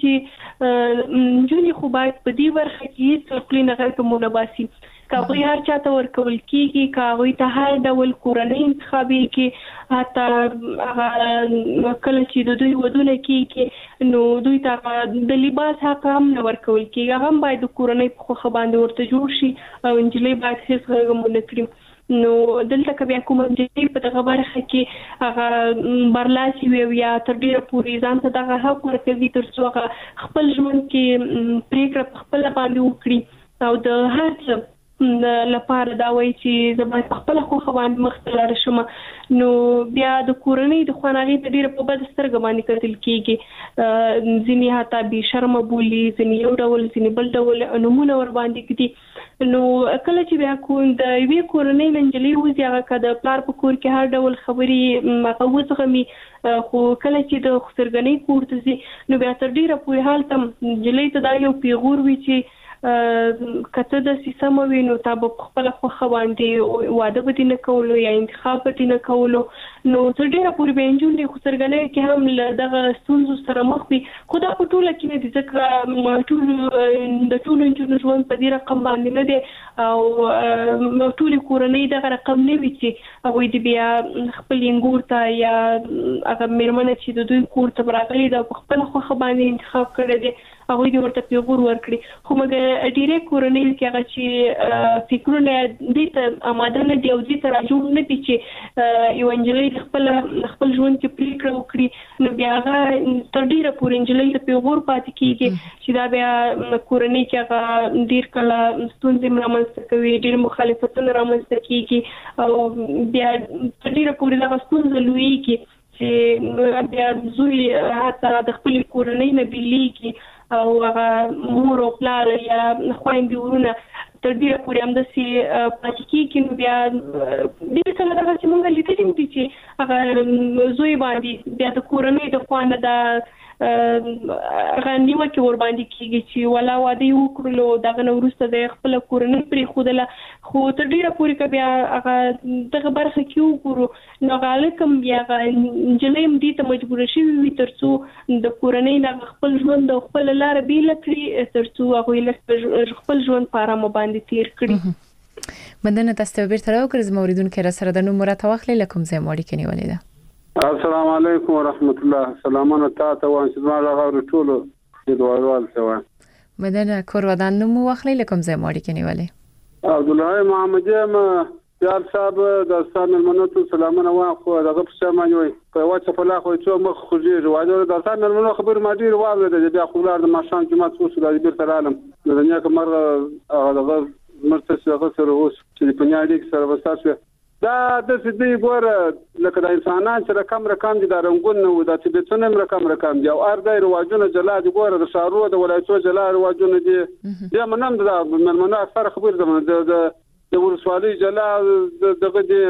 چې جونی خو باید په دې برخه کې هیڅ خپل نه غیر منباسي کاوی هر چاته ورکول کیږي، کاوی ته هر ډول کورنۍ انتخابي کې حتی هغه کله چې د دوی ودونه کیږي نو دوی ته د لباس حق هم نه ورکول کیږي، هغه هم باید د کورنۍ په خوخه باندې ورته جوړ شي او انجلۍ باید هیڅ غږ مونه کړي. نو دلته که بیا کوم انجلۍ په دغه برخه کې هغه برلاسي وي یا تر ډیره پورې ځان ته دغه حق ورکوي ترڅو هغه خپل ژوند کې پریکړه په خپله باندې وکړي او د هر څه لپاره دا وایي چې زه باید په خپله خوښه باندې مخته لاړه شم، نو بیا د کورنۍ د خوا نه هغې ته ډېره په بده سترګه باندې کتل کېږي. ځینې حتی بې شرمه بولي، ځینې یو ډول، ځینې بل ډول نومونه ورباندې ږدي. نو کله چې بیا د یوې کورنۍ نه نجلۍ وځي، هغه که د پلار په کور کې هر ډول خبرې هغه وزغمي، خو کله چې د خسرګنۍ کور ته ځي نو بیا تر ډېره پورې هلته نجلۍ ته دا یو پیغور وي چې کته د سیسمه وي نو تا به خپل خوخه باندې واده به نه کولو یا انتخاب به نه کولو. نو تر ډیره پورې به انجونې خسرګنۍ کې هم دغه ستونزو سره مخ وي، خو دا په ټوله کې نه دي ځکه ټول د ټولو انجونو ژوند په دې رقم باندې نه دی او ټولې کورنۍ دغه رقم نه وي چې هغوی د بیا خپل انګور ته یا هغه مېرمنه چې د دوی کور ته راغلې ده په خپله خوښه باندې انتخاب کړی دی هغوی دې ورته پیغور ورکړي. خو مګر ډېرې کورنۍ کې هغه چې فکرونه دې ته اماده نه دي او دې ته راجوړ نه دي چې یوه نجلۍ د خپل خپل ژوند کې پرېکړه وکړي، نو بیا هغه تر ډېره پورې نجلۍ ته پیغور پاتې کېږي چې دا بیا کورنۍ کې هغه ډېر کله ستونزې رامنځته کوي، ډېر مخالفتونه رامنځته کېږي او بیا تر ډېره پورې دغه ستونزه لویېږي چې بیا زوی حتی د خپلې کورنۍ نه بېلېږي او هغه مور او پلار یا خویندې ورونه تر ډېره پورې همداسې پاتې کېږي. نو بیا ډېر کله دغسې مونږ لیدلي دي چې هغه زوی باندې بیا د کورنۍ د خوا نه دا هغه نیوکې ورباندې کېږي چې ولا واده یې وکړلو، دغه نه وروسته د خپله کورنۍ پرېښودله. خو تر ډېره پورې که بیا هغه دغه برخه کې وګورو نو هغه هلک هم بیا هغه نجلۍ هم دې ته مجبوره شوې وي تر څو د کورنۍ نه خپل ژوند او خپله لاره بېله کړي تر څو هغوی لږ خپل ژوند په ارامه باندې تېر کړي. مننه تاسو ته بیرته راوګرځم. اوریدونکي را سره د نوم راته واخلئ له کوم ځای مو اړیکه نیولې ده. السلام علیکم ورحمت الله. سلامونه تاسو ته وایم چې زما راغلو ټولو د دوایوال څه وایم. مننه کور ودان نوم واخلئ له کوم ځای مو اړیکه نیولې. عبدالله محمد یم یال صاحب د ستاسو ملمنو ته سلامونه وایم خو دغه په سامان وي په واټس په لا خو څو مخ خوږي واده د ستاسو ملمنو خبر ما ډیر واورید بیا خو لار د ماشان جمعه څو د بیر تر عالم د دنیا کومر هغه مرته څنګه سره اوس چې په نیالي سره وساتو دا د دې ګور لکه د انسانان چې رقم رقم دي د رنگون نو د تبتون رقم رقم دي او ارده رواجونه جلا دي ګور د شارو د ولایتو جلا رواجونه دي یا منم د ملمنو اکثر خبر زمونه د د ورسوالي جلا دغه دي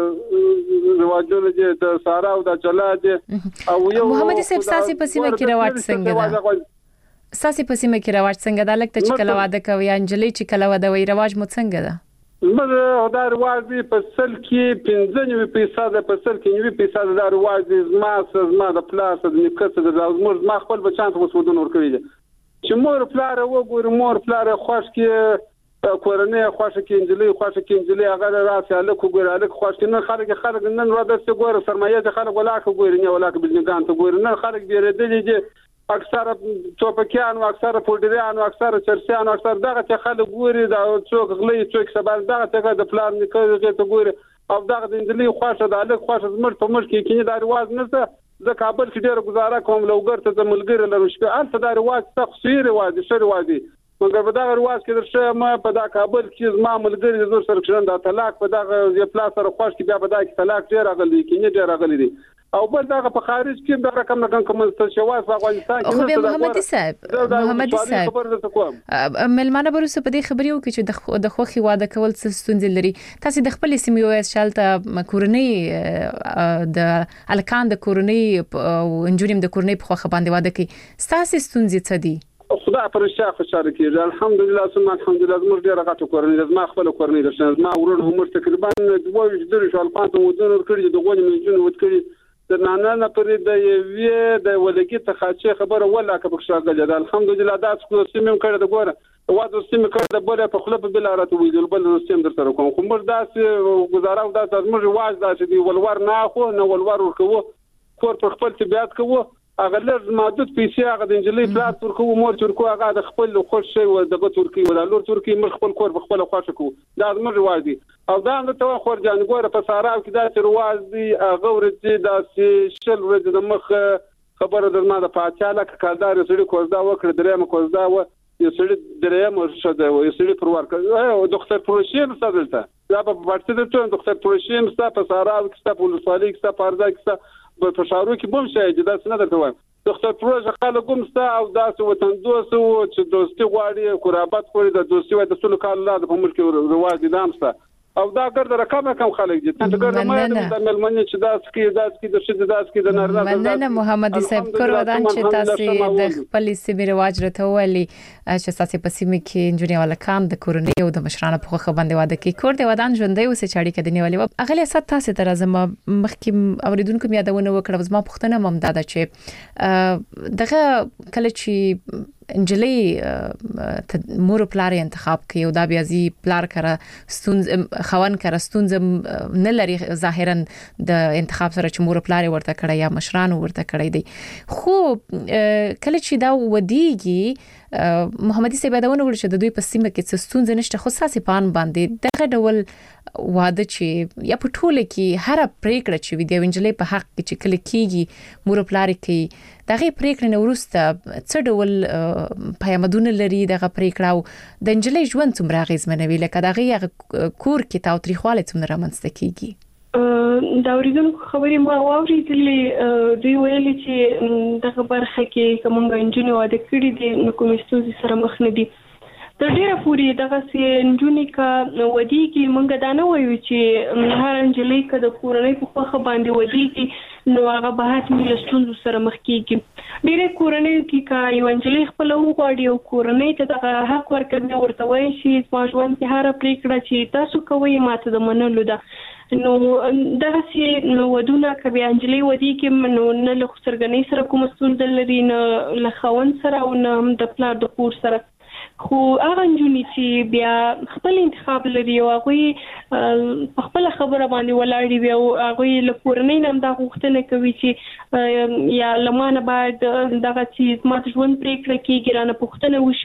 رواجونه دي د سارا او د جلا دي او یو محمد صاحب ساسي پسیمه کې رواج څنګه ده ساسي پسیمه کې رواج څنګه ده لکه چې کله واده کوي انجلي چې کله واده وي رواج مو څنګه ده زموږ دا رواج دی په سل کې پنځه نوي پیسې ده په سل کې نوي پیسې ده رواج دی زما زما د پلاس د نکته د زموږ ما خپل بچان ته وسودون ورکوي چې مور پلار وګور مور پلار خوښ کې کورنۍ خوښ کې انجلي خوښ کې انجلي هغه راځي الک وګور الک خوښ کې نه خلک خلک نن راځي چې ګور سرمایه خلک ولاکه ګور نه ولاکه بلنګان ته ګور نه خلک بیرېدلې دي اکثر توپکیان او اکثر پوډریان او اکثر چرسیان او اکثر دغه چې خلک ګوري دا څوک غلي څوک سبا دغه چې د پلان نکوي ته ګوري او دغه د انجلي خوښه د الک خوښه زمر په مر کې کینی دا رواج نه زه کابل کې ډېر گزاره کوم لوګر ته د ملګری لرم شپه الته دا رواج تخصیصي رواج شری رواج مګر په دا رواج کې درشه ما په دا کابل کې زما ملګری د زور سره کړن دا طلاق په دا یو پلاس سره خوښ کې بیا په دا کې طلاق ډېر غلي کینی ډېر غلي دي او بل دا په خارج کې د رقم رقم کوم څه په افغانستان کې خو محمد صاحب محمد صاحب ملمانه بروسه په دې خبرې وکړي چې د خوخي واده کول څه ستونزې لري تاسو د خپل سیمې یو شالته کورنۍ د الکان د کورنۍ او انجونیم د کورنۍ په خوخه باندې واده کوي تاسو ستونزې څه دي خدا پر شاخ خوشاله کیږي الحمدلله ثم الحمدلله زموږ ډیره غټه کورنۍ زما خپل کورنۍ ده زما ورور هم تقریبا دوه درې شال پانته ودونه کړی د غوړي منځونه وټکړي د نانانه پرې د یوې د ولګي ته خاصه خبره ولا که بخښاګل ده الحمدلله دا څه سیمه کړه د ګوره واده سیمه کړه د بل په خپل بل راته ویل بل سیمه در سره کوم خو موږ داسې گزاره او داسې موږ واج داسې دی ولور نه خو نه ولور ورکو کور په خپل طبيعت کوو هغه لږ محدود پیسې هغه د انجلي پلاټ ورکو مور ورکو هغه د خپل خوښ شي او د ترکی او د لور ترکی مر خپل کور په خپل خوښ کو دا زموږ رواج دي او دا د تو خور جان ګوره په ساراو کې دا رواج دي هغه ورته دا شل ورته د مخ خبره د ما د پاتاله کاردار سړي کوزدا وکړه درېم کوزدا و یو سړي درېم ورشده و یو سړي پر ورکړ او ډاکټر پروشین ستاسو دا په پارتي ته ډاکټر پروشین ستاسو په ساراو کې ستاسو په لوسالي کې ستاسو پاردا کې په شارو کې بم شي چې دا څنګه درته وایم ډاکټر پروژه خلک کوم ستا او داسې وطن دوست او چې دوستي غواړي قرابت غواړي د دوستي وای د ټول کال الله په ملک رواج دي دامسته او دا ګرځه رقم کم خلک دي ته ګرځه مې د ملمنې چې داس کې داس کې د شید داس کې د نارنه مننه محمد صاحب کور ودان چې تاسو د خپل سیمې رواج رته ولي چې تاسو په سیمې کې انجونی ولا کام د کورنۍ او د مشرانو په خو باندې واده کې کور دی ودان ژوندۍ اوسې چاړي کې دی نیولې اغلی اسات تاسو ته راځم مخکې اوریدونکو مې یادونه وکړه زما پښتنه ممداده چې دغه کله چې انجلي مور پلار انتخاب کوي او دا بیا زی پلار کرا ستونز خوان کرا ستونز نه لري ظاهرا د انتخاب سره چې مور پلار ورته کړی یا مشران ورته کړی دی خو کله چې دا ودیږي محمد صاحب دا ونه وړي چې د دوی په سیمه کې څه ستونز نشته خو ساسي پان باندې دغه ډول واده چې یا په ټوله کې هر پریکړه چې وي د انجلي په حق کې چې کله کیږي مور پلار کې دغه پریکړه نورسته څه ډول پیامدونه لري دغه پریکړه او د انجلي ژوند څومره غیزمنوي لکه دغه کور کې تاوتریخواله څومره رامنځته کیږي دا اوریدونکو خبرې ما واورېدلې دوی ویلي چې دغه برخه کې کومه انجونی واده کړي دي نو کومې ستونزې سره مخ نه دي تر ډیره پورې دغه سي انجونی کا ودی کې مونږ دا نه وایو چې هر انجلي کا د کورنۍ په خوخه باندې ودی کې نو هغه به هاتمي ستونزو سره مخ کیږي ډیره کورنۍ کې کا یو انجلي خپل وغواړي او کورنۍ ته دغه حق ورکړي ورته وایي چې ما ژوند کې هر پریکړه چې تاسو کوئ ماته د منلو ده نو دغه سي نو ودونه کبي انجلي ودی کې نو نه له سرګنې سره کوم ستونزه لري نه له خوان سره او نه هم د پلار د کور سره خو هغه انجونی چې بیا خپل انتخاب لري او هغه خپل خبره باندې ولاړی وي او هغه له کورنۍ نام دا غوښتنه کوي چې یا لمانه بعد دغه چې ماته ژوند پریکړه کیږي رانه پوښتنه وشي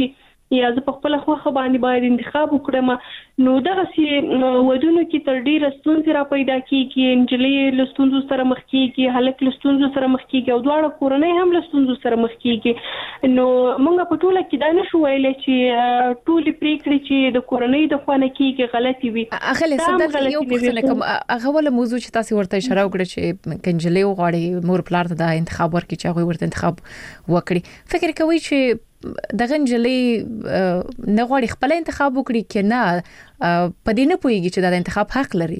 یا زه په خپل خوخه باندې باید انتخاب وکړم نو دغه سي ودونو کې تر ډیره ستونزې را پیدا کیږي انجلۍ له ستونزو سره مخ کیږي هلک له ستونزو سره مخ کیږي او دواړه کورنۍ هم له ستونزو سره مخ کیږي نو موږ په ټوله کې دا نشو ویلای چې ټولې پریکړې چې د کورنۍ د خوانه کیږي غلطي وي اغه صدق یو پوښتنه کوم هغه ول موضوع چې تاسو ورته اشاره وکړه چې کنجلې وغواړي مور پلار ته د انتخاب ورکړي چې هغه ورته انتخاب وکړي فکر کوي چې دغه انجلۍ نه غواړي خپل انتخاب وکړي کې نه په دې نه پويږي چې د انتخاب حق لري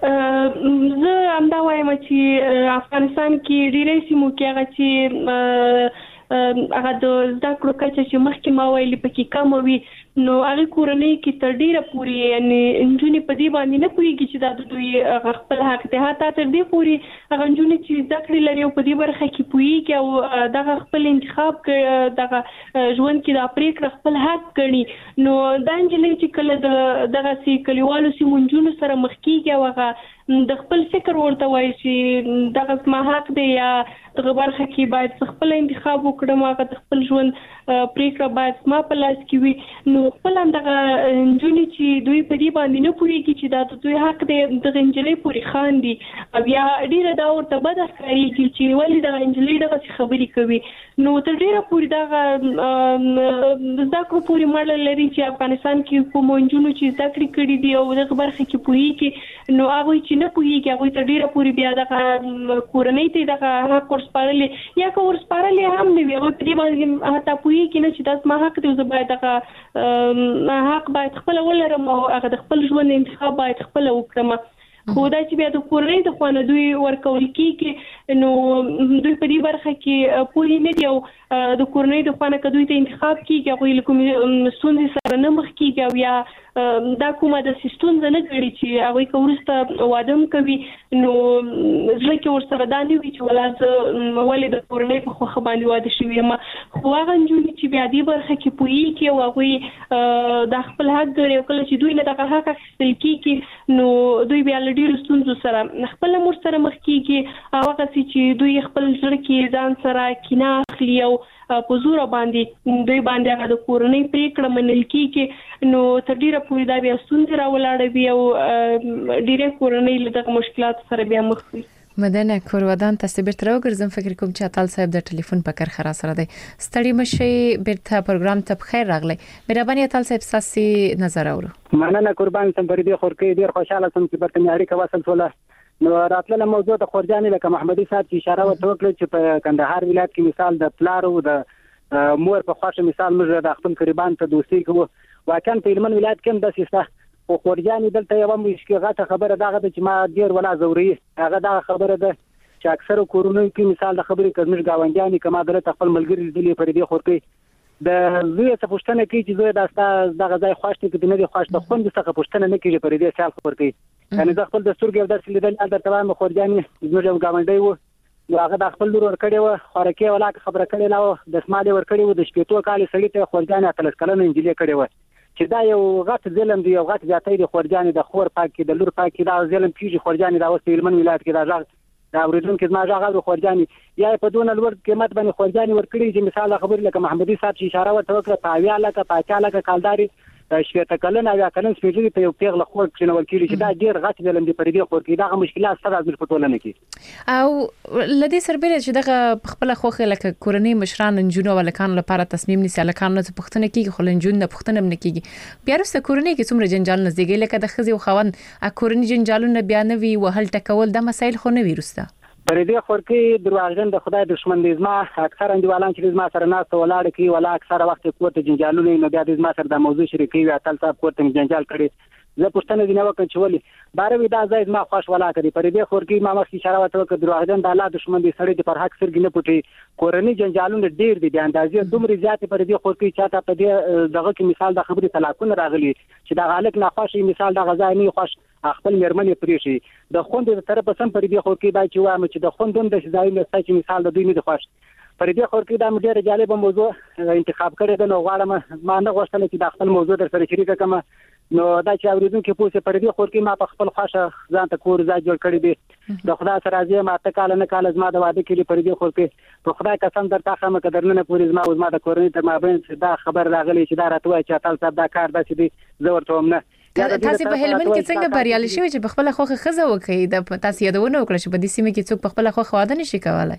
زه هم دا وایم چې افغانستان کې ډېرې سیمو کې هغه چې هغه د زده کړو کچه چې مخکې ما ویلي پکې کم وي نو هغه کورنۍ کې تر ډیره پوري یعنی انجونی په دې باندې نه پوهیږي چې دا د دوی خپل حق دی حتی تر دې پوري هغه انجونی چې زده کړې لري او په دې برخه کې پوهیږي او دغه خپل انتخاب دغه ژوند کې د پریکړه خپل حق ګڼي نو دا انجلۍ چې کله دغه سي کلیوالو سیمو انجونو سره مخ کیږي هغه د خپل فکر ورته وایي چې دغه ما حق دی یا دغه برخه کې باید خپل انتخاب وکړم هغه خپل ژوند پریکړه باید ما په لاس کې وي نو خپل دغه انجونی چې دوی په دې باندې نه پوهیږي چې دا د دوی حق دی د انجلۍ پوری خان دي بیا ډیره دا ورته بد ښکاري چې ولې د انجلۍ دغه خبرې کوي نو تر ډیره پوری دغه زده کړو پوری مړ لري چې افغانستان کې کوم انجونو چې زده کړې کړې دي او دغه برخه کې پوهیږي نو هغه چې نه پوهیږي هغه تر ډیره پوری بیا دغه کورنۍ ته دغه حق ورسپارلې یا که ورسپارلې هم نه وي هغه په دې باندې حتی پوهیږي نه چې دا ما حق دی زه باید دغه حق باید خپل ولرم او هغه د خپل ژوند انتخاب باید خپل وکړم خو دا چې بیا د کورنۍ د خوانه دوی ورکول کیږي نو دوی په دې برخه کې پوری نه دی او د کورنۍ د خوانه کدوې ته انتخاب کیږي هغه کوم ستونزې سره نه مخ کیږي او یا دا کومه د سیستم نه غړي چې هغه کورسته وادم کوي نو ځکه ورسره دا نه وی چې ولازم ولې د کورنۍ په خو باندې واده شوی ما خو هغه جوړي چې بیا دې برخه کې پوي کې او هغه د خپل حق لري کله چې دوی نه دغه حق اخیستل کیږي نو دوی بیا لډیر ستونزو سره خپل مور سره مخ کیږي هغه چې دوی خپل ځړ کې ځان سره کینه اخلي او په زور باندې دوی باندې هغه د کورنۍ پریکړه منل کیږي نو تر ډیره پوری دا بیا ستونزې راولاړوي بیا او ډیره کورنۍ له دغه مشکلات سره بیا مخ وي مدنه کورودان تاسو بیرته راوګرځم فکر کوم چې اتل صاحب د ټلیفون په کار خرا سره دی ستړي مشي بیرته پروګرام ته بخیر راغلی مهرباني اتل صاحب ساسي نظر اورو مننه قربان تم پر دې خورکې ډیر خوشاله سم چې برته معیاري کا وصل شوله نو راتله موضوع د خورجانې لکه محمدي صاحب چې اشاره وکړه چې په کندهار ولایت کې مثال د پلارو د مور په خاصه مثال موږ د خپل قربان ته دوستي کوو واکن په هلمند ولایت کې د سیسه او خورجانې دلته یو مشکل غټه خبره دغه چې ما ډیر ولا زوري هغه دا خبره ده چې اکثر کورونو کې مثال د خبرې کړنځ گاونډیان کما دلته خپل ملګری دي پر دې خورکې د زوی څه پوښتنه کوي چې زوی داستا دغه ځای خوښته کې نه دي خوښته خوند څه پوښتنه نه کوي پر دې سال خبر کوي یعنی د خپل د سترګې د لیدل د تمام خورجانې زموږ گاونډي وو نو هغه د خپل لور ور کړی و خورکې ولا خبره کړې نو د سماله ور کړی و د شپېتو کال سړی ته خورجانې اتلس کلن انجلې کړی و چې دا یو غټ ظلم دی یو غټ ځاتې د خورجانې د خور پاکي د لور پاکي دا ظلم کیږي خورجانې دا وسه هلمند ولایت کې دا ځای دا اوریدونکو ما ځاغه خورجانې یا په دون لوړ قیمت باندې خورجانې ور کړی چې مثال خبر لکه محمدي صاحب چې اشاره وکړه پاویا لکه پاچا لکه کالداري شپېته کلن یا کلن سپېږی په یو پیغله خور کې نو ورکړي چې دا ډیر غټ ظلم دی پر دې خور کې دا مشکلات سره د ټولنې کې او لدی سربېره چې دغه خپل خوخه لکه کورنۍ مشران انجونو ولکان لپاره تصمیم نیسي لکان نه پښتنه کیږي خل انجون نه پښتنه نه کیږي بیا رسته کورنۍ کې څومره جنجال نزدیګي لکه د خزي او خوان ا کورنۍ جنجالونه بیا نه وی وهل ټکول د مسایل خو نه ویرسته پر دې خورکې دروازن د خدای دشمن دي زما اکثر انډیوالان چې زما سره ناس ولاړ کی ولا اکثر وخت کوته جنجالونه نه بیا د زما سره د موضوع شریکي وي اتل صاحب کوته جنجال کړي زه پښتنه دی نه وکړ چې ولي باروي دا ځای ما خوش ولا کړی پر دې خورکې ما مخ اشاره وکړه دروازن د الله دشمن دي سړی د پر حق سرګ نه پټي کورنۍ جنجالونه ډیر دي د اندازې دومره زیات پر دې خورکې چاته په دې دغه کې مثال د خبرې طلاقونه راغلي چې د غالک نه خوشي مثال د غزا نه خوش خپل مرمنې پریشي د خوند د طرف سم پر دې خورکې دا چې وامه چې د خوندون د ځای نه چې مثال د دوی نه خوش پر دې خورکې دا ډېر جالب موضوع انتخاب کړی د نو غواړم ما نه غوښتل چې د خپل موضوع در سره شریک کړم نو دا چې اوریدونکو پوسه پر دې خور کې ما په خپل خاصه ځان ته کور ځای جوړ کړی دی د خدای سره راځي ما ته کال نه کال زما د واده کې پر دې خور کې په خدای قسم درته خامه قدرنه پوری زما او زما د کورنۍ تر مابین دا خبر راغلی چې دا راته وای چې تاسو صاحب دا کار داسې دی زه ورته هم نه تاسو په هلمند کې څنګه بریالي شوی چې په خپل خوخه خزه وکړي د تاسو یادونه وکړه چې په دې سیمه کې څوک په خپل خوخه واده نشي کولای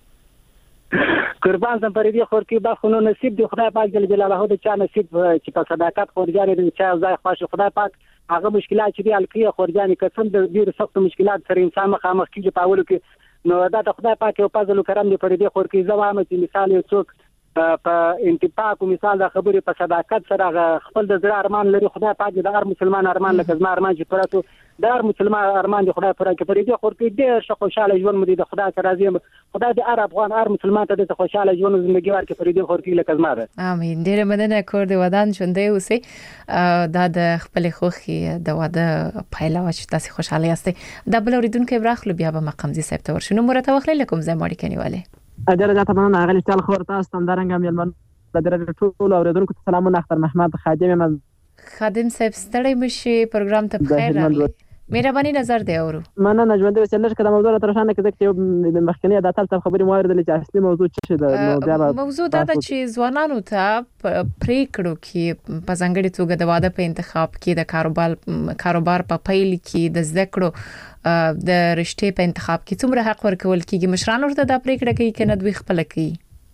قربان زم پر دې خور کې با خو نصیب دی خدای پاک جل جلاله د چا نصیب چې په صداقت خورجانې د چا ځای خوښ خدای پاک هغه مشکلات چې دی الکیه خورجانې قسم د ډیر سخت مشکلات سره انسان مخامخ کیږي په اولو کې نو دا د خدای پاک یو فضل کرم دی پر دې خور کې زوامه چې مثال یو څوک په انتفاق او مثال د خبرې په صداقت سره خپل د زړه ارمان لري خدای پاک د هر مسلمان ارمان لکه زما ارمان چې پراتو د هر مسلمان ارمان دی خدای پاک پر دې خور کې ډېر خوشاله ژوند مو دي د خدای سره راځي خدای د هر افغان هر مسلمان ته د خوشاله ژوند ژوندۍ ورکړي پر دې خور کې لکه زما ده امين ډېر مننه کور د ودان ژوندۍ اوسې دا د خپل خوخي د واده پایله واچ تاسو خوشاله یاستئ د بل اوریدونکو برخلو بیا به مقام زی سپتور شنو مرته وخلې لکم زه ماړي کنيواله اجازه ته مننه غلی تعال خبر تاسو تم درنګ مېلمن د درې ټول اوریدونکو ته سلامونه اختر محمد خادم خادم صاحب ستړی مشي پروګرام ته بخیر راغلی مهرباني نظر دی اورو مننه ژوند د وسیلش کده موضوع تر شانه کې چې مخکنی د تاسو خبري مو ورده چې اصلي موضوع څه ده موضوع موضوع دا چې ځوانانو ته پریکړو کې په ځانګړي توګه د واده په انتخاب کې د کاروبار کاروبار په پیل کې د زده کړو د رشتې په انتخاب کې څومره حق ورکول کېږي مشران ورته د پریکړه کوي کنه دوی خپل کوي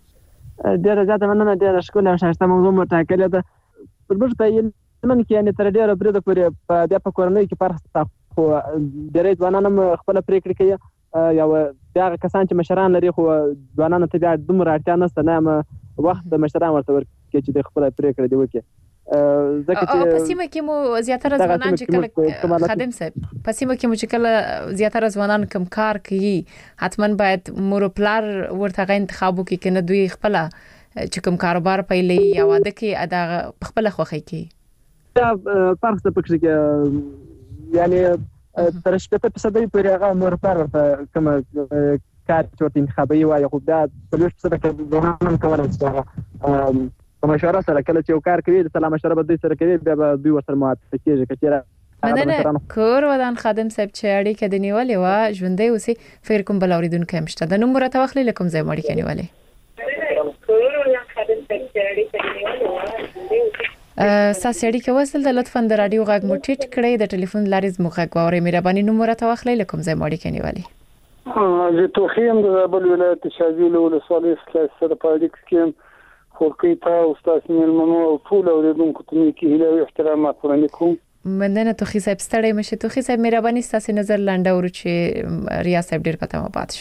ډیره زیاته مننه ډیره ښکلې او ښایسته موضوع مټاکلې ده پر بل ته من کې یعنی تر ډیره پرې د پرې په بیا په کورنۍ کې فرق خو ډېر ځوانان خپل پریکړه کوي یا دا کسان چې مشران لري خو ځوانان ته بیا دومره اړتیا نشته نه وخت د مشران ورته ورکړي چې د خپل پریکړه دی وکړي ځکه چې په سیمه کې مو زیاتره ځوانان چې کله خادم صاحب په سیمه کې مو چې کله زیاتره ځوانان کم کار کوي حتما باید مور پلار ورته غو انتخاب وکړي کنه دوی خپل چې کوم کاروبار پیلې یا واده کې ادا خپل خوخي کوي دا فرق څه پکې کې یعنی تر شپږ په صدې پورې هغه مور پلار ورته کوم کار چې انتخابي وایي خو دا په لږ څه کې ځوانان کولای شي په مشوره سره کله چې یو کار کوي د سلام مشوره به دوی سره کوي بیا به دوی ورسره موافق کېږي کچېره مننه کور ودان خادم صاحب چې اړیکه د نیولې و ژوندۍ اوسې فکر کوم بل اوریدونکو مشته د نوم راته واخلې لکم زې مړی کې نیولې کور ودان خادم صاحب چې اړیکه د نیولې و ژوندۍ اوسې ساسړی کې وصل د لطفا د رادیو غږ مو ټیټ کړئ د ټلیفون لارې زموږ غږ واورئ مهرباني نوم راته واخلئ لکم زې مړی کې نیولې زه توخیم د بل ولایت شاذیل ولسوالۍ سره په اړیکه کې خورکی ته او تاسو مېلمنو او ټول اوریدونکو ته کې هیله او احترامات وړاندې کوم مننه توخی صاحب ستړی مشه توخی صاحب مهرباني تاسو نظر لاندې ورو چې ریاست صاحب ډیر پته مو پات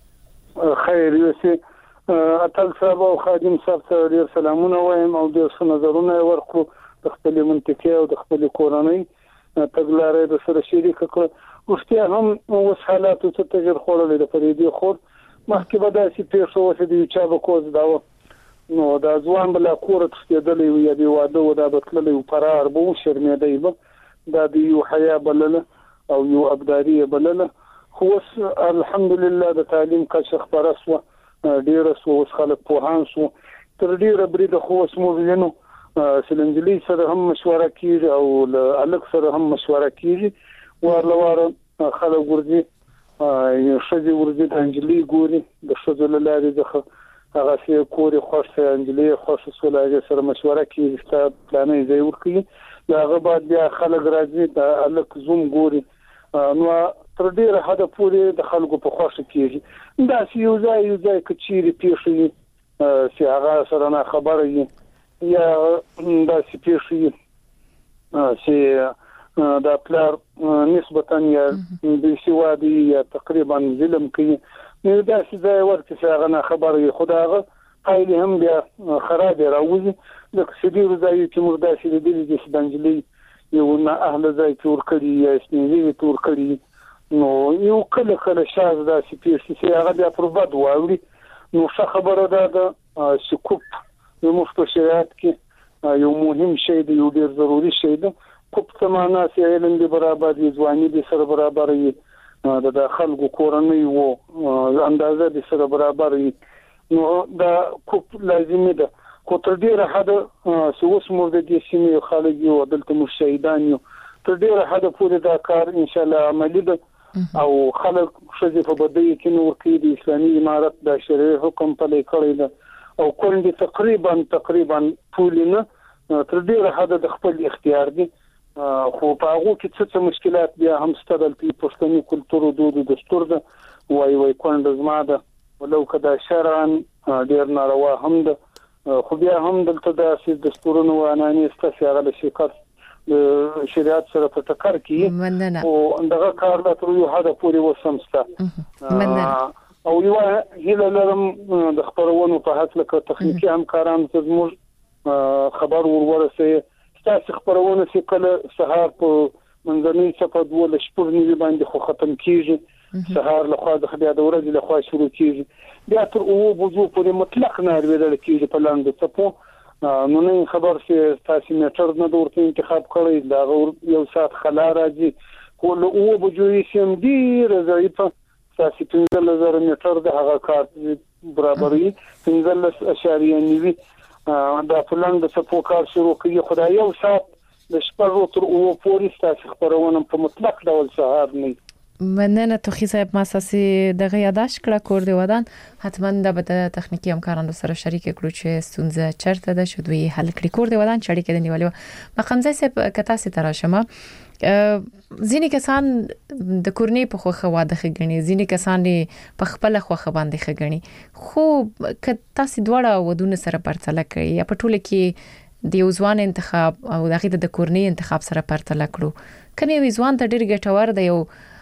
شو خیر یوسي اتل صاحب او خادم صاحب ته ډیر سلامونه وایم او ډیر څه نظرونه ورکړو د خپل منطقې او د خپل کورنۍ تګلارې د سره شریک کړو وختي هم اوس حالات څه تغیر خورلې د فریدي خور مخکې به داسې پیښه وشي د چا به کوز داو نو دا ځوان بل کور تخیدلې وي د واده و دا بتللې فرار بو شرمېدای به دا د یو حیا بلله او یو ابداري بلله خو الحمدلله د تعلیم کچه خبره سو ډیر سو اوس خلک په هانسو تر ډیره برید خو اسمو وینو سلنجلی سره هم مشوره کیږي او الک سره هم مشوره کیږي ورلواره خلک ورځي یو شذي ورځي د انجلی ګوري د شذل لاري ځخه هغه سي کوري خوښه انجلی خوښه سولای سره مشوره کیږي چې پلانې ځای ورکړي دا هغه بعد بیا خلک راځي د الک زوم ګوري نو تر ډیره حد پورې د خلکو په خوښه کیږي دا سی یو ځای یو ځای کچيري پیښي چې هغه سره نه خبره وي یا دا سی پیښي چې دا پلار نسبتا یا د سیوادي یا تقریبا ظلم کوي نو دا چې ځای ورته چې هغه نه خبره وي خدای قایل هم بیا خراب راوځي د کسدي ځای چې مردا شي د دې د سدنجلي یو نه اهل ځای تور کړی یا سنوي تور کړی نو یو کله کله شاز دا چې پیښې چې هغه بیا پر بد واوري نو څه خبره ده د سکوپ د مفتشرات کې یو مهم شی دی یو ډیر ضروری شی دی کوپ سمانه چې علم دی برابر دی ځواني دی سره برابر دی د داخل کورنۍ وو اندازه د سره برابر نو دا کوپ لازمي ده خو تر ډیره حد سوس مور د دې سیمې خلک یو دلته مشاهدان یو تر ډیره حد پورې دا کار ان شاء الله عملی ده او خلک شذ په بدی کې نور کې د اسلامي امارت د شریعه حکم په لیکړی ده او کله تقریبا تقریبا ټولنه تر ډیره حد د خپل اختیار دي خو په هغه کې څه مشکلات بیا هم ستدل په پښتني کلتور او دود دستور ده وای وای کونډه زما ده ولو کدا شرعن ډیر ناروا هم ده خو بیا هم دلته د سیاست دستورونو و اناني استفاده له شکایت شریعت سره په ټکر کې مننه او دغه کار د تر یو حد پورې وسمسته مننه او یو هله لرم د خبرونو په هڅه لکه تخنیکی همکارانو ته زموږ خبر ورورسه تاسو خبرونه چې کله سهار په منځنۍ صفه دوله شپږ نیوي باندې خو ختم کیږي سهار له خوا د خدای د ورځې له خوا شروع کیږي بیا تر اوه بجو پورې مطلق نه ورېدل کیږي په لاندې صفو نو نه خبر چې تاسو میټر نه دورته انتخاب کړی دا یو ساعت خلا راځي خو له اوه بجو یې سم دی رضایته تاسو پنځه زره میټر د هغه کار برابرۍ پنځه اشاریه نیوي دا پلان د سپو کار شروع کړي خدای یو ساعت د شپږ تر اوه پورې تاسو خبرونه په مطلق ډول سهار نه مننه توخی صاحب ما ساسي دغه یاداش کړه کور دی ودان حتما د بده تخنیکی همکارانو سره شریک کړو چې ستونزه چرته ده شو دوی حل کړي کور دی ودان شریک دی نیولو مخمزه صاحب کتا سي تراشمه ځینې کسان د کورنۍ په خوخه واده خګنی ځینې کسان په خپل خوخه باندې خګنی خو کتا سي دواړه ودونه سره پرتله کوي یا په ټوله کې د یوځوان انتخاب او دغه د کورنۍ انتخاب سره پرتله کړو کني ویځوان ته ډیر ګټور دی یو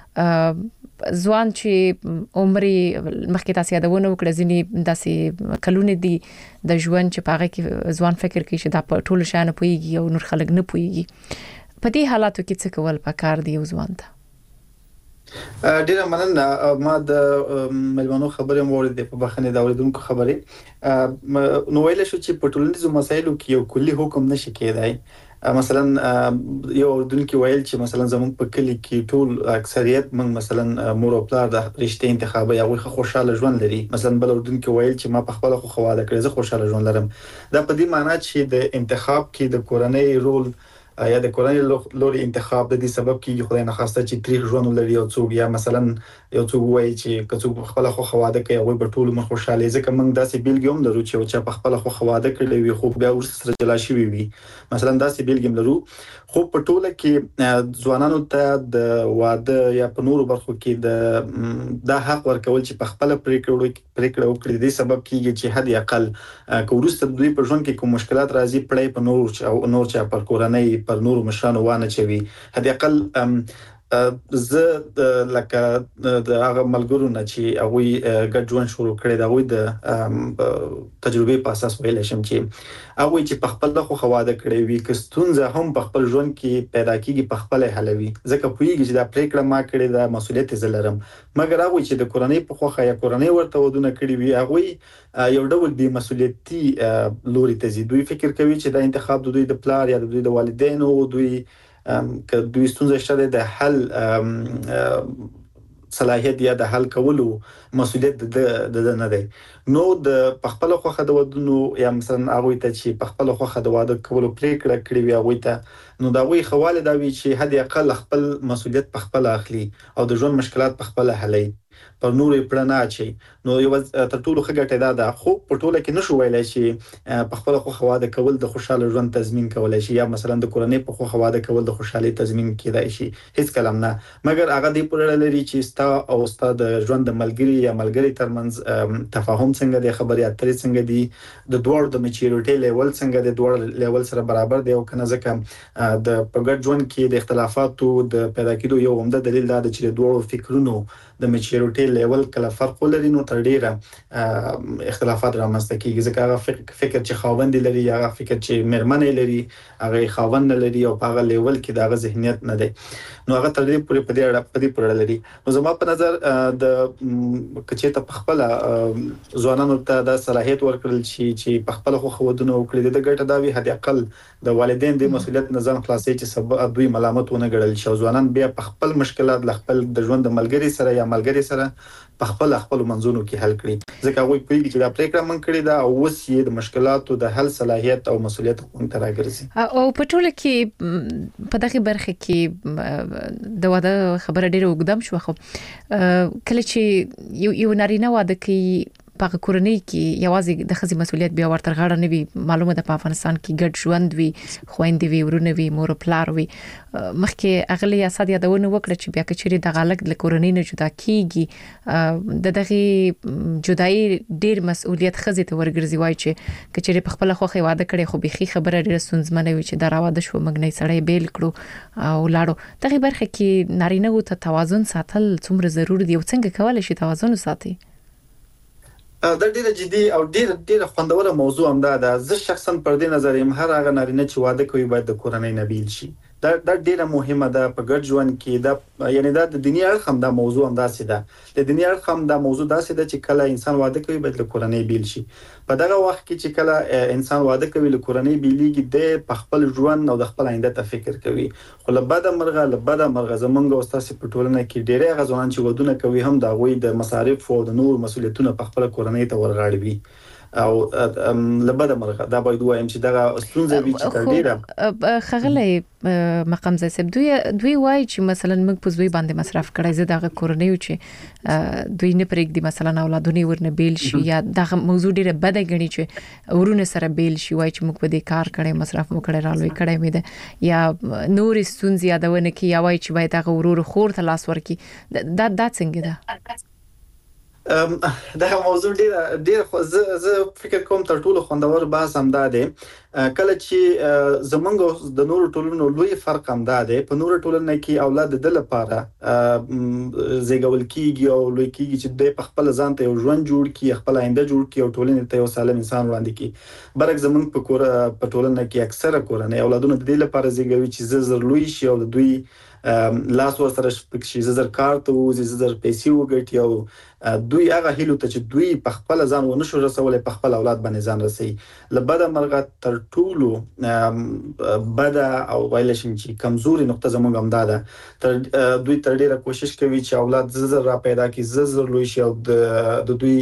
ځوان چې عمرې مخکې تاسو یادونه وکړه ځینې داسې کلونه دي د ژوند چې پاره کې ځوان فکر کوي چې دا په ټولو شان پويږي او نور خلک نه پويږي په دې حالاتو کې څه کول پکار دی ځوان ته ډیره مننه ما د ملمنو خبره مورید په بخنه دا اوریدونکو خبره نو ویل شو چې په ټولنیزو مسایلو کې یو کلی حکم نشي کېدای مثلا یو اردوونکو ویل چې مثلا زموږ په کلی کې ټول اکثریت موږ مثلا مور او پلار د رښتې انتخاب یا غوښه خوشاله ژوند لري مثلا بل اردوونکو ویل چې ما په خپل خو خواله کړی زه خوشاله ژوند لرم دا په دې معنی چې د انتخاب کې د کورنۍ رول یا د کورنۍ لوري انتخاب د دې سبب کې خدای نه خواسته چې تاریخ ژوند لري او څوک یا مثلا یو څوک وایي چې کڅوک خپل خو خواده کوي او په ټول مخ خوشاله ځکه موږ داسې بیلګم لرو چې چې په خپل خو خواده کړی وي خو بیا ورسره جلا شي وي مثلا داسې بیلګم لرو خو په ټوله کې ځوانانو ته د واده یا په نورو برخو کې د د حق ورکول چې په خپل پریکړه پریکړه وکړي د سبب کېږي چې حد اقل کورسته دوی په ژوند کې کوم مشکلات راځي پړې په نور او نور چا پر کورنۍ پر نور مشرانو وانه چوي حد اقل زه لکه د هغه ملګرو نه چې هغه ګډ ژوند شروع کړی دا وي د تجربه په اساس ویل شم چې هغه چې په خپل خو خواده کړی وي که ستونزه هم په خپل ژوند کې پیدا کیږي په خپل حلوي ځکه پویږي چې دا پریکړه ما کړې دا مسولیت زلرم مګر هغه چې د کورنۍ په خوخه یا کورنۍ ورته ودونه کړی وي هغه یو ډول بي مسولیتي لوري ته زی دوی فکر کوي چې دا انتخاب د دوی د پلار یا د دوی د والدینو دوی که دوی ستونزه شته د حل صلاحیت یا د حل کولو مسولیت د د نه دی نو د خپل خوخه د ودونو یا مثلا هغه ته چې په خپل خوخه د واده کولو پریکړه کړی وي هغه ته نو دا وی خواله دا وی چې حد اقل خپل مسولیت په خپل اخلي او د ژوند مشکلات په خپل حلي پر نورې پړنا چي نو یو تر ټولو خګټه دا ده خو په ټوله کې نشو ویلای چې په خپل خو خواده کول د خوشاله ژوند تضمین کولای شي یا مثلا د کورنۍ په خو خواده کول د خوشحالي تضمین کیدای شي هیڅ کلام نه مګر هغه دی پرړه لري چې ستا او ستا د ژوند د ملګری یا ملګری ترمنځ تفاهم څنګه دی خبرې اترې څنګه دي د دوړ د میچورټي لیول څنګه دی دوړ لیول سره برابر دی او کنه ځکه د پګړ ژوند کې د اختلافاتو د پیدا کېدو یو عمده دلیل دا دی چې دوړ فکرونو د میچورټي لیول کله فرق ولري نو تر ډیره اختلافات رامنځته کیږي ځکه هغه فکر چې خاوند لري هغه فکر چې مرمنې لري هغه خاوند لري او په هغه لیول کې دا غو ذهنیت نه دی نو هغه تر دې پورې په دې اړه په دې پورې لري نو زما په نظر د کچې ته خپل ځوانانو ته د صلاحیت ورکړل شي چې په خپل خو خودونه وکړي د ګټه دا وي حد اقل د والدین د مسولیت نظام خلاصي چې سبب دوی ملامت ونه ګڼل شي ځوانان بیا په خپل مشکلات ل خپل د ژوند د ملګری سره یا ملګری سره په خپل خپل منځونو کې حل کړي ځکه هغه پوهیږي چې دا پریکړه من کړی دا او اوس یې د مشکلاتو د حل صلاحیت او مسولیت هم تر راګرځي او په ټوله کې په دغه برخه کې د واده خبره ډیره وګدم شو خو کله چې یو یو نارینه واده کوي په کورنۍ کې یوازې د خزي مسولیت بیا ورته غاړه نه وي معلومه ده په افغانستان کې ګډ ژوند وي خويندې وي ورونه وي مور پلار وي مخکې اغلی اساد یادونه وکړه چې بیا کچري د غالک د کورنۍ نه جدا کیږي د دغه جدای ډیر مسؤلیت خزي ته ورګرځي وای چې کچري په خپل خوخه واده کړي خو بيخي خبره ډیره سنځمنه وي چې دا راواده شو مګنی سړی بیل کړو او لاړو دغه برخه کې نارینه ته توازن ساتل څومره ضروري دی او څنګه کولای شي توازن وساتي دا ډیره جدي او ډیره ډیره خوندوره موضوع هم ده زه شخصا پر دې نظر یم هر هغه نارینه چې واده کوي باید د کورنۍ نه بیل شي دا دا ډیره مهمه ده په ګډ ژوند کې دا یعنی دا د دنیا هم دا موضوع هم داسې ده د دنیا هم دا موضوع داسې ده چې کله انسان واده کوي باید له کورنۍ بیل شي په دغه وخت کې چې کله انسان واده کوي له کورنۍ بیلیږي د په خپل ژوند او د خپل آینده ته فکر کوي خو له بده مرغه له بده مرغه زمونږ او تاسو په ټولنه کې ډیره غزونان چې ودونه کوي هم دا غوي د مصارف او د نور مسولیتونه په خپل کورنۍ ته ورغاړي او لبدا مرغه دا باید وایم چې دا ستونزه وي چې ډیره خغله مقام زې سب دوی دوی وای چې مثلا موږ په زوی باندې مصرف کړای زه دغه کورنۍ چې دوی نه پرېږدي مثلا اولادونه ورنه بیل شي یا دغه موضوع ډیره بده غني چې ورونه سره بیل شي وای چې موږ په دې کار کړي مصرف مو کړی رالوي کړی مې ده یا نور ستونزې یادونه کې یا وای چې باید هغه ورور خور ته لاس ورکی دا دا څنګه ده دا موضوع ډیر ډیر زه زه فکر کوم تر ټولو خوندور بحث هم ده کله چې زمونږ د نورو ټولنو لوی فرق هم ده په نورو ټولنو کې اولاد د لپاره زیږول کیږي او لوی کیږي چې د خپل ځان ته یو ژوند جوړ کړي خپل آینده جوړ کړي او ټولنې ته یو سالم انسان وړاندې کړي برعکس زمونږ په کور په ټولنه کې اکثره کورنۍ اولادونه د لپاره زیږوي چې زه زر لوی شي او دوی لاس ور سره شي زر کار ته وځي زر پیسې وګټي او دوی هغه هیلو ته چې دوی په خپل ځان ونه شو رسولې په خپل اولاد باندې ځان رسي لبدا مرغه تر ټولو بدا او ویل شي چې کمزوري نقطه زموږ هم ده تر دوی تر ډیره کوشش کوي چې اولاد زر را پیدا کړي زر لوی شي او د دوی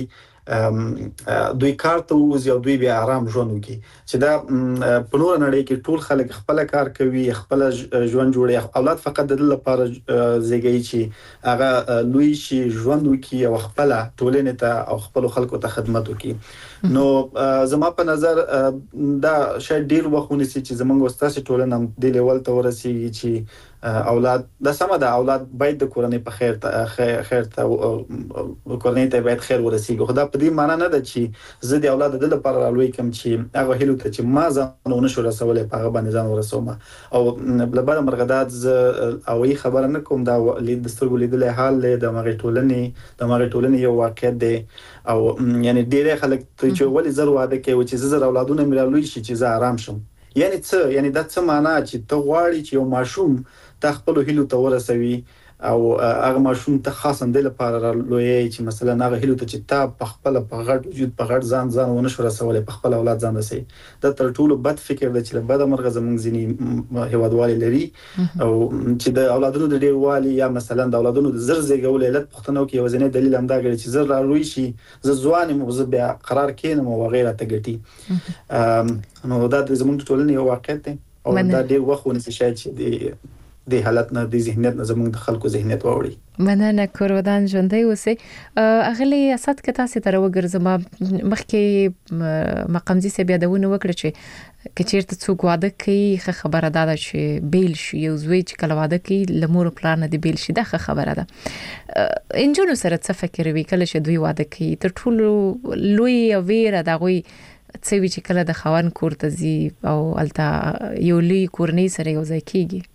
دوی کار ته وځي او دوی بیا آرام ژوند وکړي چې دا په نور نړۍ کې ټول خلک خپل کار کوي خپل ژوند جوړي اولاد فقط د لپاره زیږي چې هغه لوی شي ژوند وکړي او خپل ټولنې ته او خپل خلکو ته خدمت وکړي نو زما په نظر دا شاید ډیر وختونه چې زمونږ استاد ټولنه د لیول ته ورسیږي چې اولاد د سمه د اولاد باید د کورنۍ په خیر ته خیر ته کورنۍ ته باید خیر ورسیږي خو دا په دې معنی نه ده چې زه د اولاد د لپاره لوی کم چې هغه هیلو ته چې ما ځان نه شو رسولې په هغه باندې ځان ورسوم او لبدا مرغدات ز او ای خبره نه کوم دا لید دستور لیدلې حال د مغې ټولنې د مغې ټولنې یو واقعیت دی او یعنی ډیره خلک چې ولې زر واده کوي چې زر اولادونه مې لوی شي چې زه آرام شم یعنی څه یعنی دا څه معنی چې ته غواړي چې یو ماشوم ته خپل هیلو ته ورسوي او هغه ماشوم ته خاصه د لپاره لوی چې مثلا هغه هیلو ته چې تا په خپل په غړ وجود په غړ ځان ځان ونه شو رسولې په خپل اولاد ځان رسي دا تر ټولو بد فکر دی چې بد مرغه زمونږ ځینی هیوادوالي لري او چې د اولادونو د ډیر والي یا مثلا د اولادونو د زر زیږول علت پښتنو کې وزنه دلیل هم دا غړي چې زر راوي شي ز ځوان مو زه بیا قرار کینم او غیره ته ګټي نو دا د زمونږ ټولنې یو واقعیت دی او دا ډیر وخت ونیسي شاید چې دی د حالت نه د ذهنیت نه زموږ د خلکو ذهنیت ووري مننه کورودان ژوندۍ اوسئ اغلی اسد که تاسو ته راوګرځم مخکې مقامزي سه بیا دونه وکړه چې کچیرته څوک واده کوي خبره ده چې بیل شي یو زوی چې کله واده کوي لمور پلان دی بیل شي ده خبره ده انجونو سره څه فکر وی کله چې دوی واده کوي تر ټولو لوی ویره دغه څه وی چې کله د خوان کور ته زی او التا یو لوی کورنۍ سره یو ځای کیږي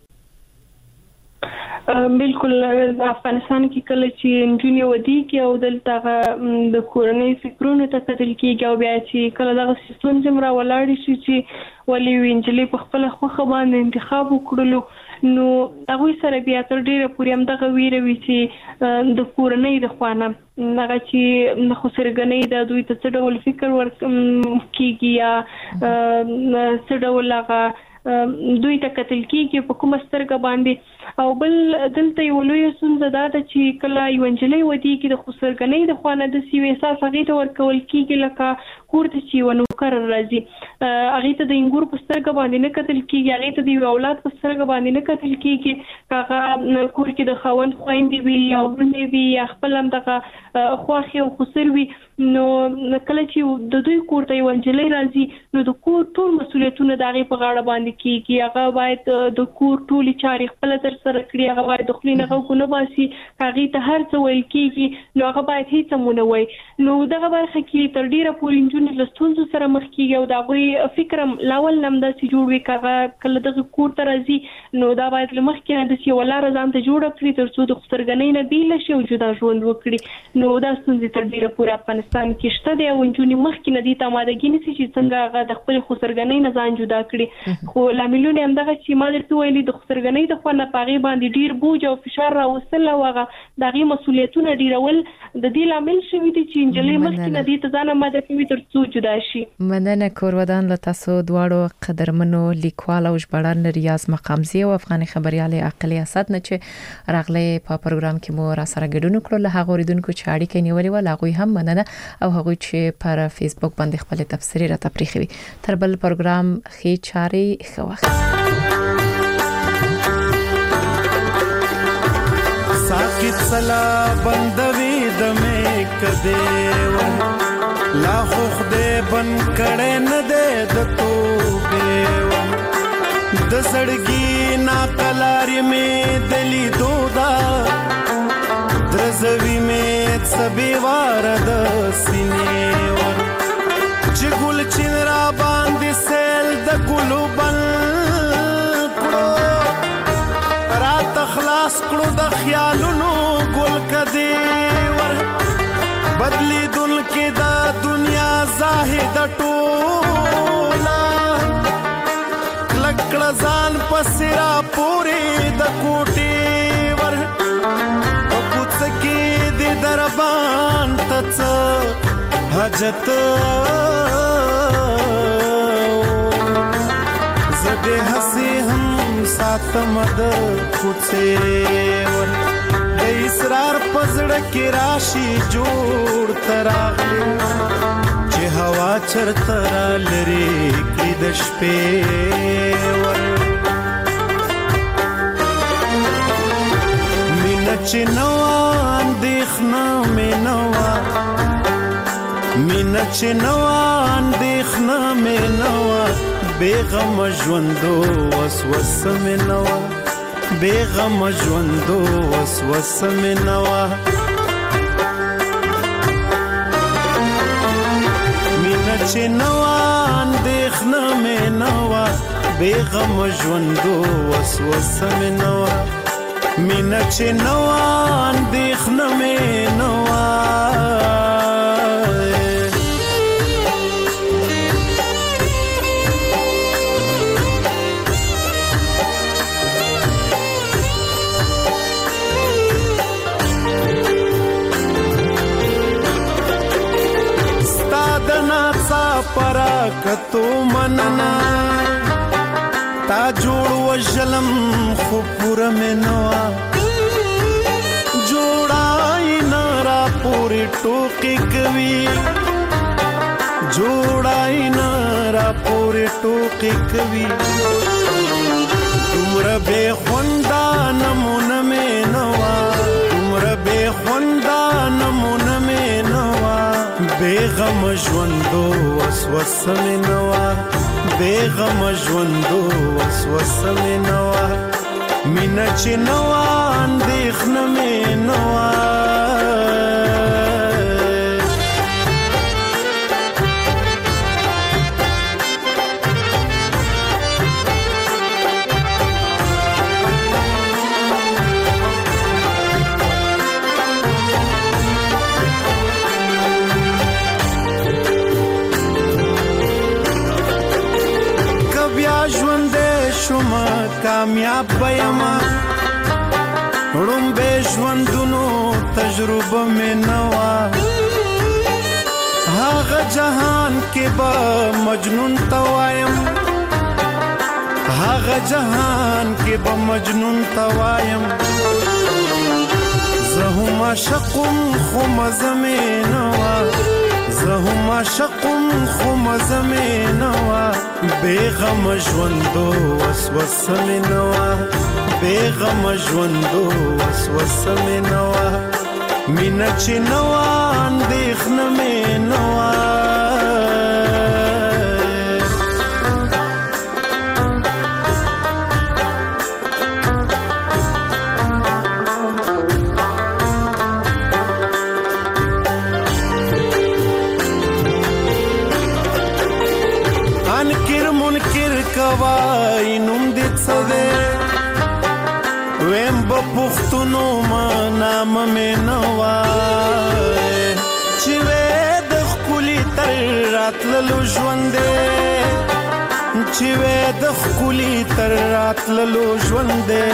بالکل افغانستان کې کله چې انجونی ودی کې او دلته د کورنۍ فکرونو ته کتل کېږي او بیا چې کله دغه سیستم زمرا ولاړ شي چې ولې وینځلې په خپل خوخه باندې انتخاب وکړلو نو هغه سره بیا تر ډیره پورې هم دغه ویره وی چې د کورنۍ د خوانه هغه چې خو سرګنې د دوی ته څه ډول فکر ور کېږي یا څه ډول هغه دوی ته قتل کیږي په کومه سترګه باندې او بل دلته یو لوی ستونزه دا ده چې کله یو نجلۍ ودی کې د خسرګنۍ د خوانه د سیوي احساس هغه ته ورکول کیږي لکه کور ته چې ونو کار راځي هغه ته د انګور په سترګه باندې نه قتل کیږي هغه ته د اولاد په سترګه باندې نه قتل کیږي هغه کور کې د خوند خويندې وي او ورنه وي خپل هم دغه خواخي او خسر وي نو کله چې د دوی کور ته یو نجلۍ راځي نو د کور ټول مسولیتونه د هغه په غاړه باندې کیږي هغه باید د کور ټولي چاري خپل تر سره کړی هغه باید د خلینو غوونه باسي هغه ته هر څه ویل کیږي نو هغه باید هیڅ مونږ نه وای نو دغه برخه کې تر ډیره پورې انجونې لستونزو سره مخ کیږي او دا غوي فکر لاول نم د سي جوړ وی کړه کله دغه کور ته راځي نو دا باید لمخ کې د سی ولا رضان ته جوړ کړی تر څو د خسرګنۍ نه بیل شي او جدا ژوند وکړي نو دا ستونزې تر ډیره پورې افغانستان کې شته دی او انجونې مخ کې نه دي تماده کینې چې څنګه هغه د خپل خسرګنۍ نه ځان جدا کړي خو لاملونه هم دغه چې ما درته ویلي د خسرګنۍ د خو نه پاغي باندې ډیر بوج او فشار راوستل او هغه دغه مسولیتونه ډیرول د دې لامل شوی دي چې انجلۍ مخ کې نه دي ته ځان ماده کوي تر څو جدا شي مننه کورودان له تاسو دواړو قدرمنو لیکوال او ژباړن ریاض مقامزی او افغاني خبريال عقلی اسد نه چې راغله په پروګرام کې مو را سره ګډون کړل له هغه ریدونکو چې اړیکې نیولې ول هغه هم مننه او هغه چې پر فیسبوک باندې خپل تفسیری را تپریخوي تر بل پروګرام خې چاري خوخ ساکت سلا بندوي دمه کده و لا خوخ دې بن کړه نه دې د توبه و د سړګي نا کلاري مې دلی دودا درزوي مې سبي وار د سینې ور چې ګل چین را باندې سیل د ګلو بل کړو رات خلاص کړو د خیالونو ګل کدي ور بدلی دل کې دا دنیا زاهد ټولا لکړه ځان پسرا پوری د کوټي ور او پوڅ کې د دربان تڅ حاجت زده هسي هم ساتم د کوڅه ور اسرار پزړه کې راشي جوړ تراغلي چې هوا چرته را لري کړي د شپې ور مینه چې نو اندېښنه مې نو مینه چې نو اندېښنه مې نو بیغم ژوندو وسوسه مې نو بیغم ژوندو وسوسه مې نوا مینه چې نوا اندېښنه مې نوا بیغم ژوندو وسوسه مې نوا مینه چې نوا اندېښنه مې نوا پرا کتو مننا تا جوړ وجلم خو پور منوا جوړای نارا پوری ټوکی کوي جوړای نارا پوری ټوکی کوي تمر به خوندا نمونه منوا تمر به خوندا نمونه منوا بیغم ژوندو وسوسه مې نوا بیغم ژوندو وسوسه مې نوا مینه چې نوا اندېښنه مې نوا کامیاب بېما وړم به ژوندونو تجربه مې نوا هغه جهان کې به مجنون توایم پاغ جهان کې به مجنون توایم زه هم عاشقم خو مزه مې نه وه زه هم عاشقم خو مزه مې نه وه بېغمه ژوندو وسوسه مې نه وه بېغمه ژوندو وسوسه مې نه وه مینه چې نه وه اندېښنه مې نه وه کوای نوم دې څه دی ویم به پښتونو ما نامه مې نه وای چې وې د ښکلي تر راتللو ژوند دی چې وې د ښکلي تر راتللو ژوند دی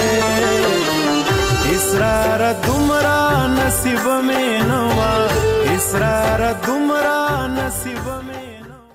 اسراره دومره نصیبه مې نه وه اسراره دومره نصیبه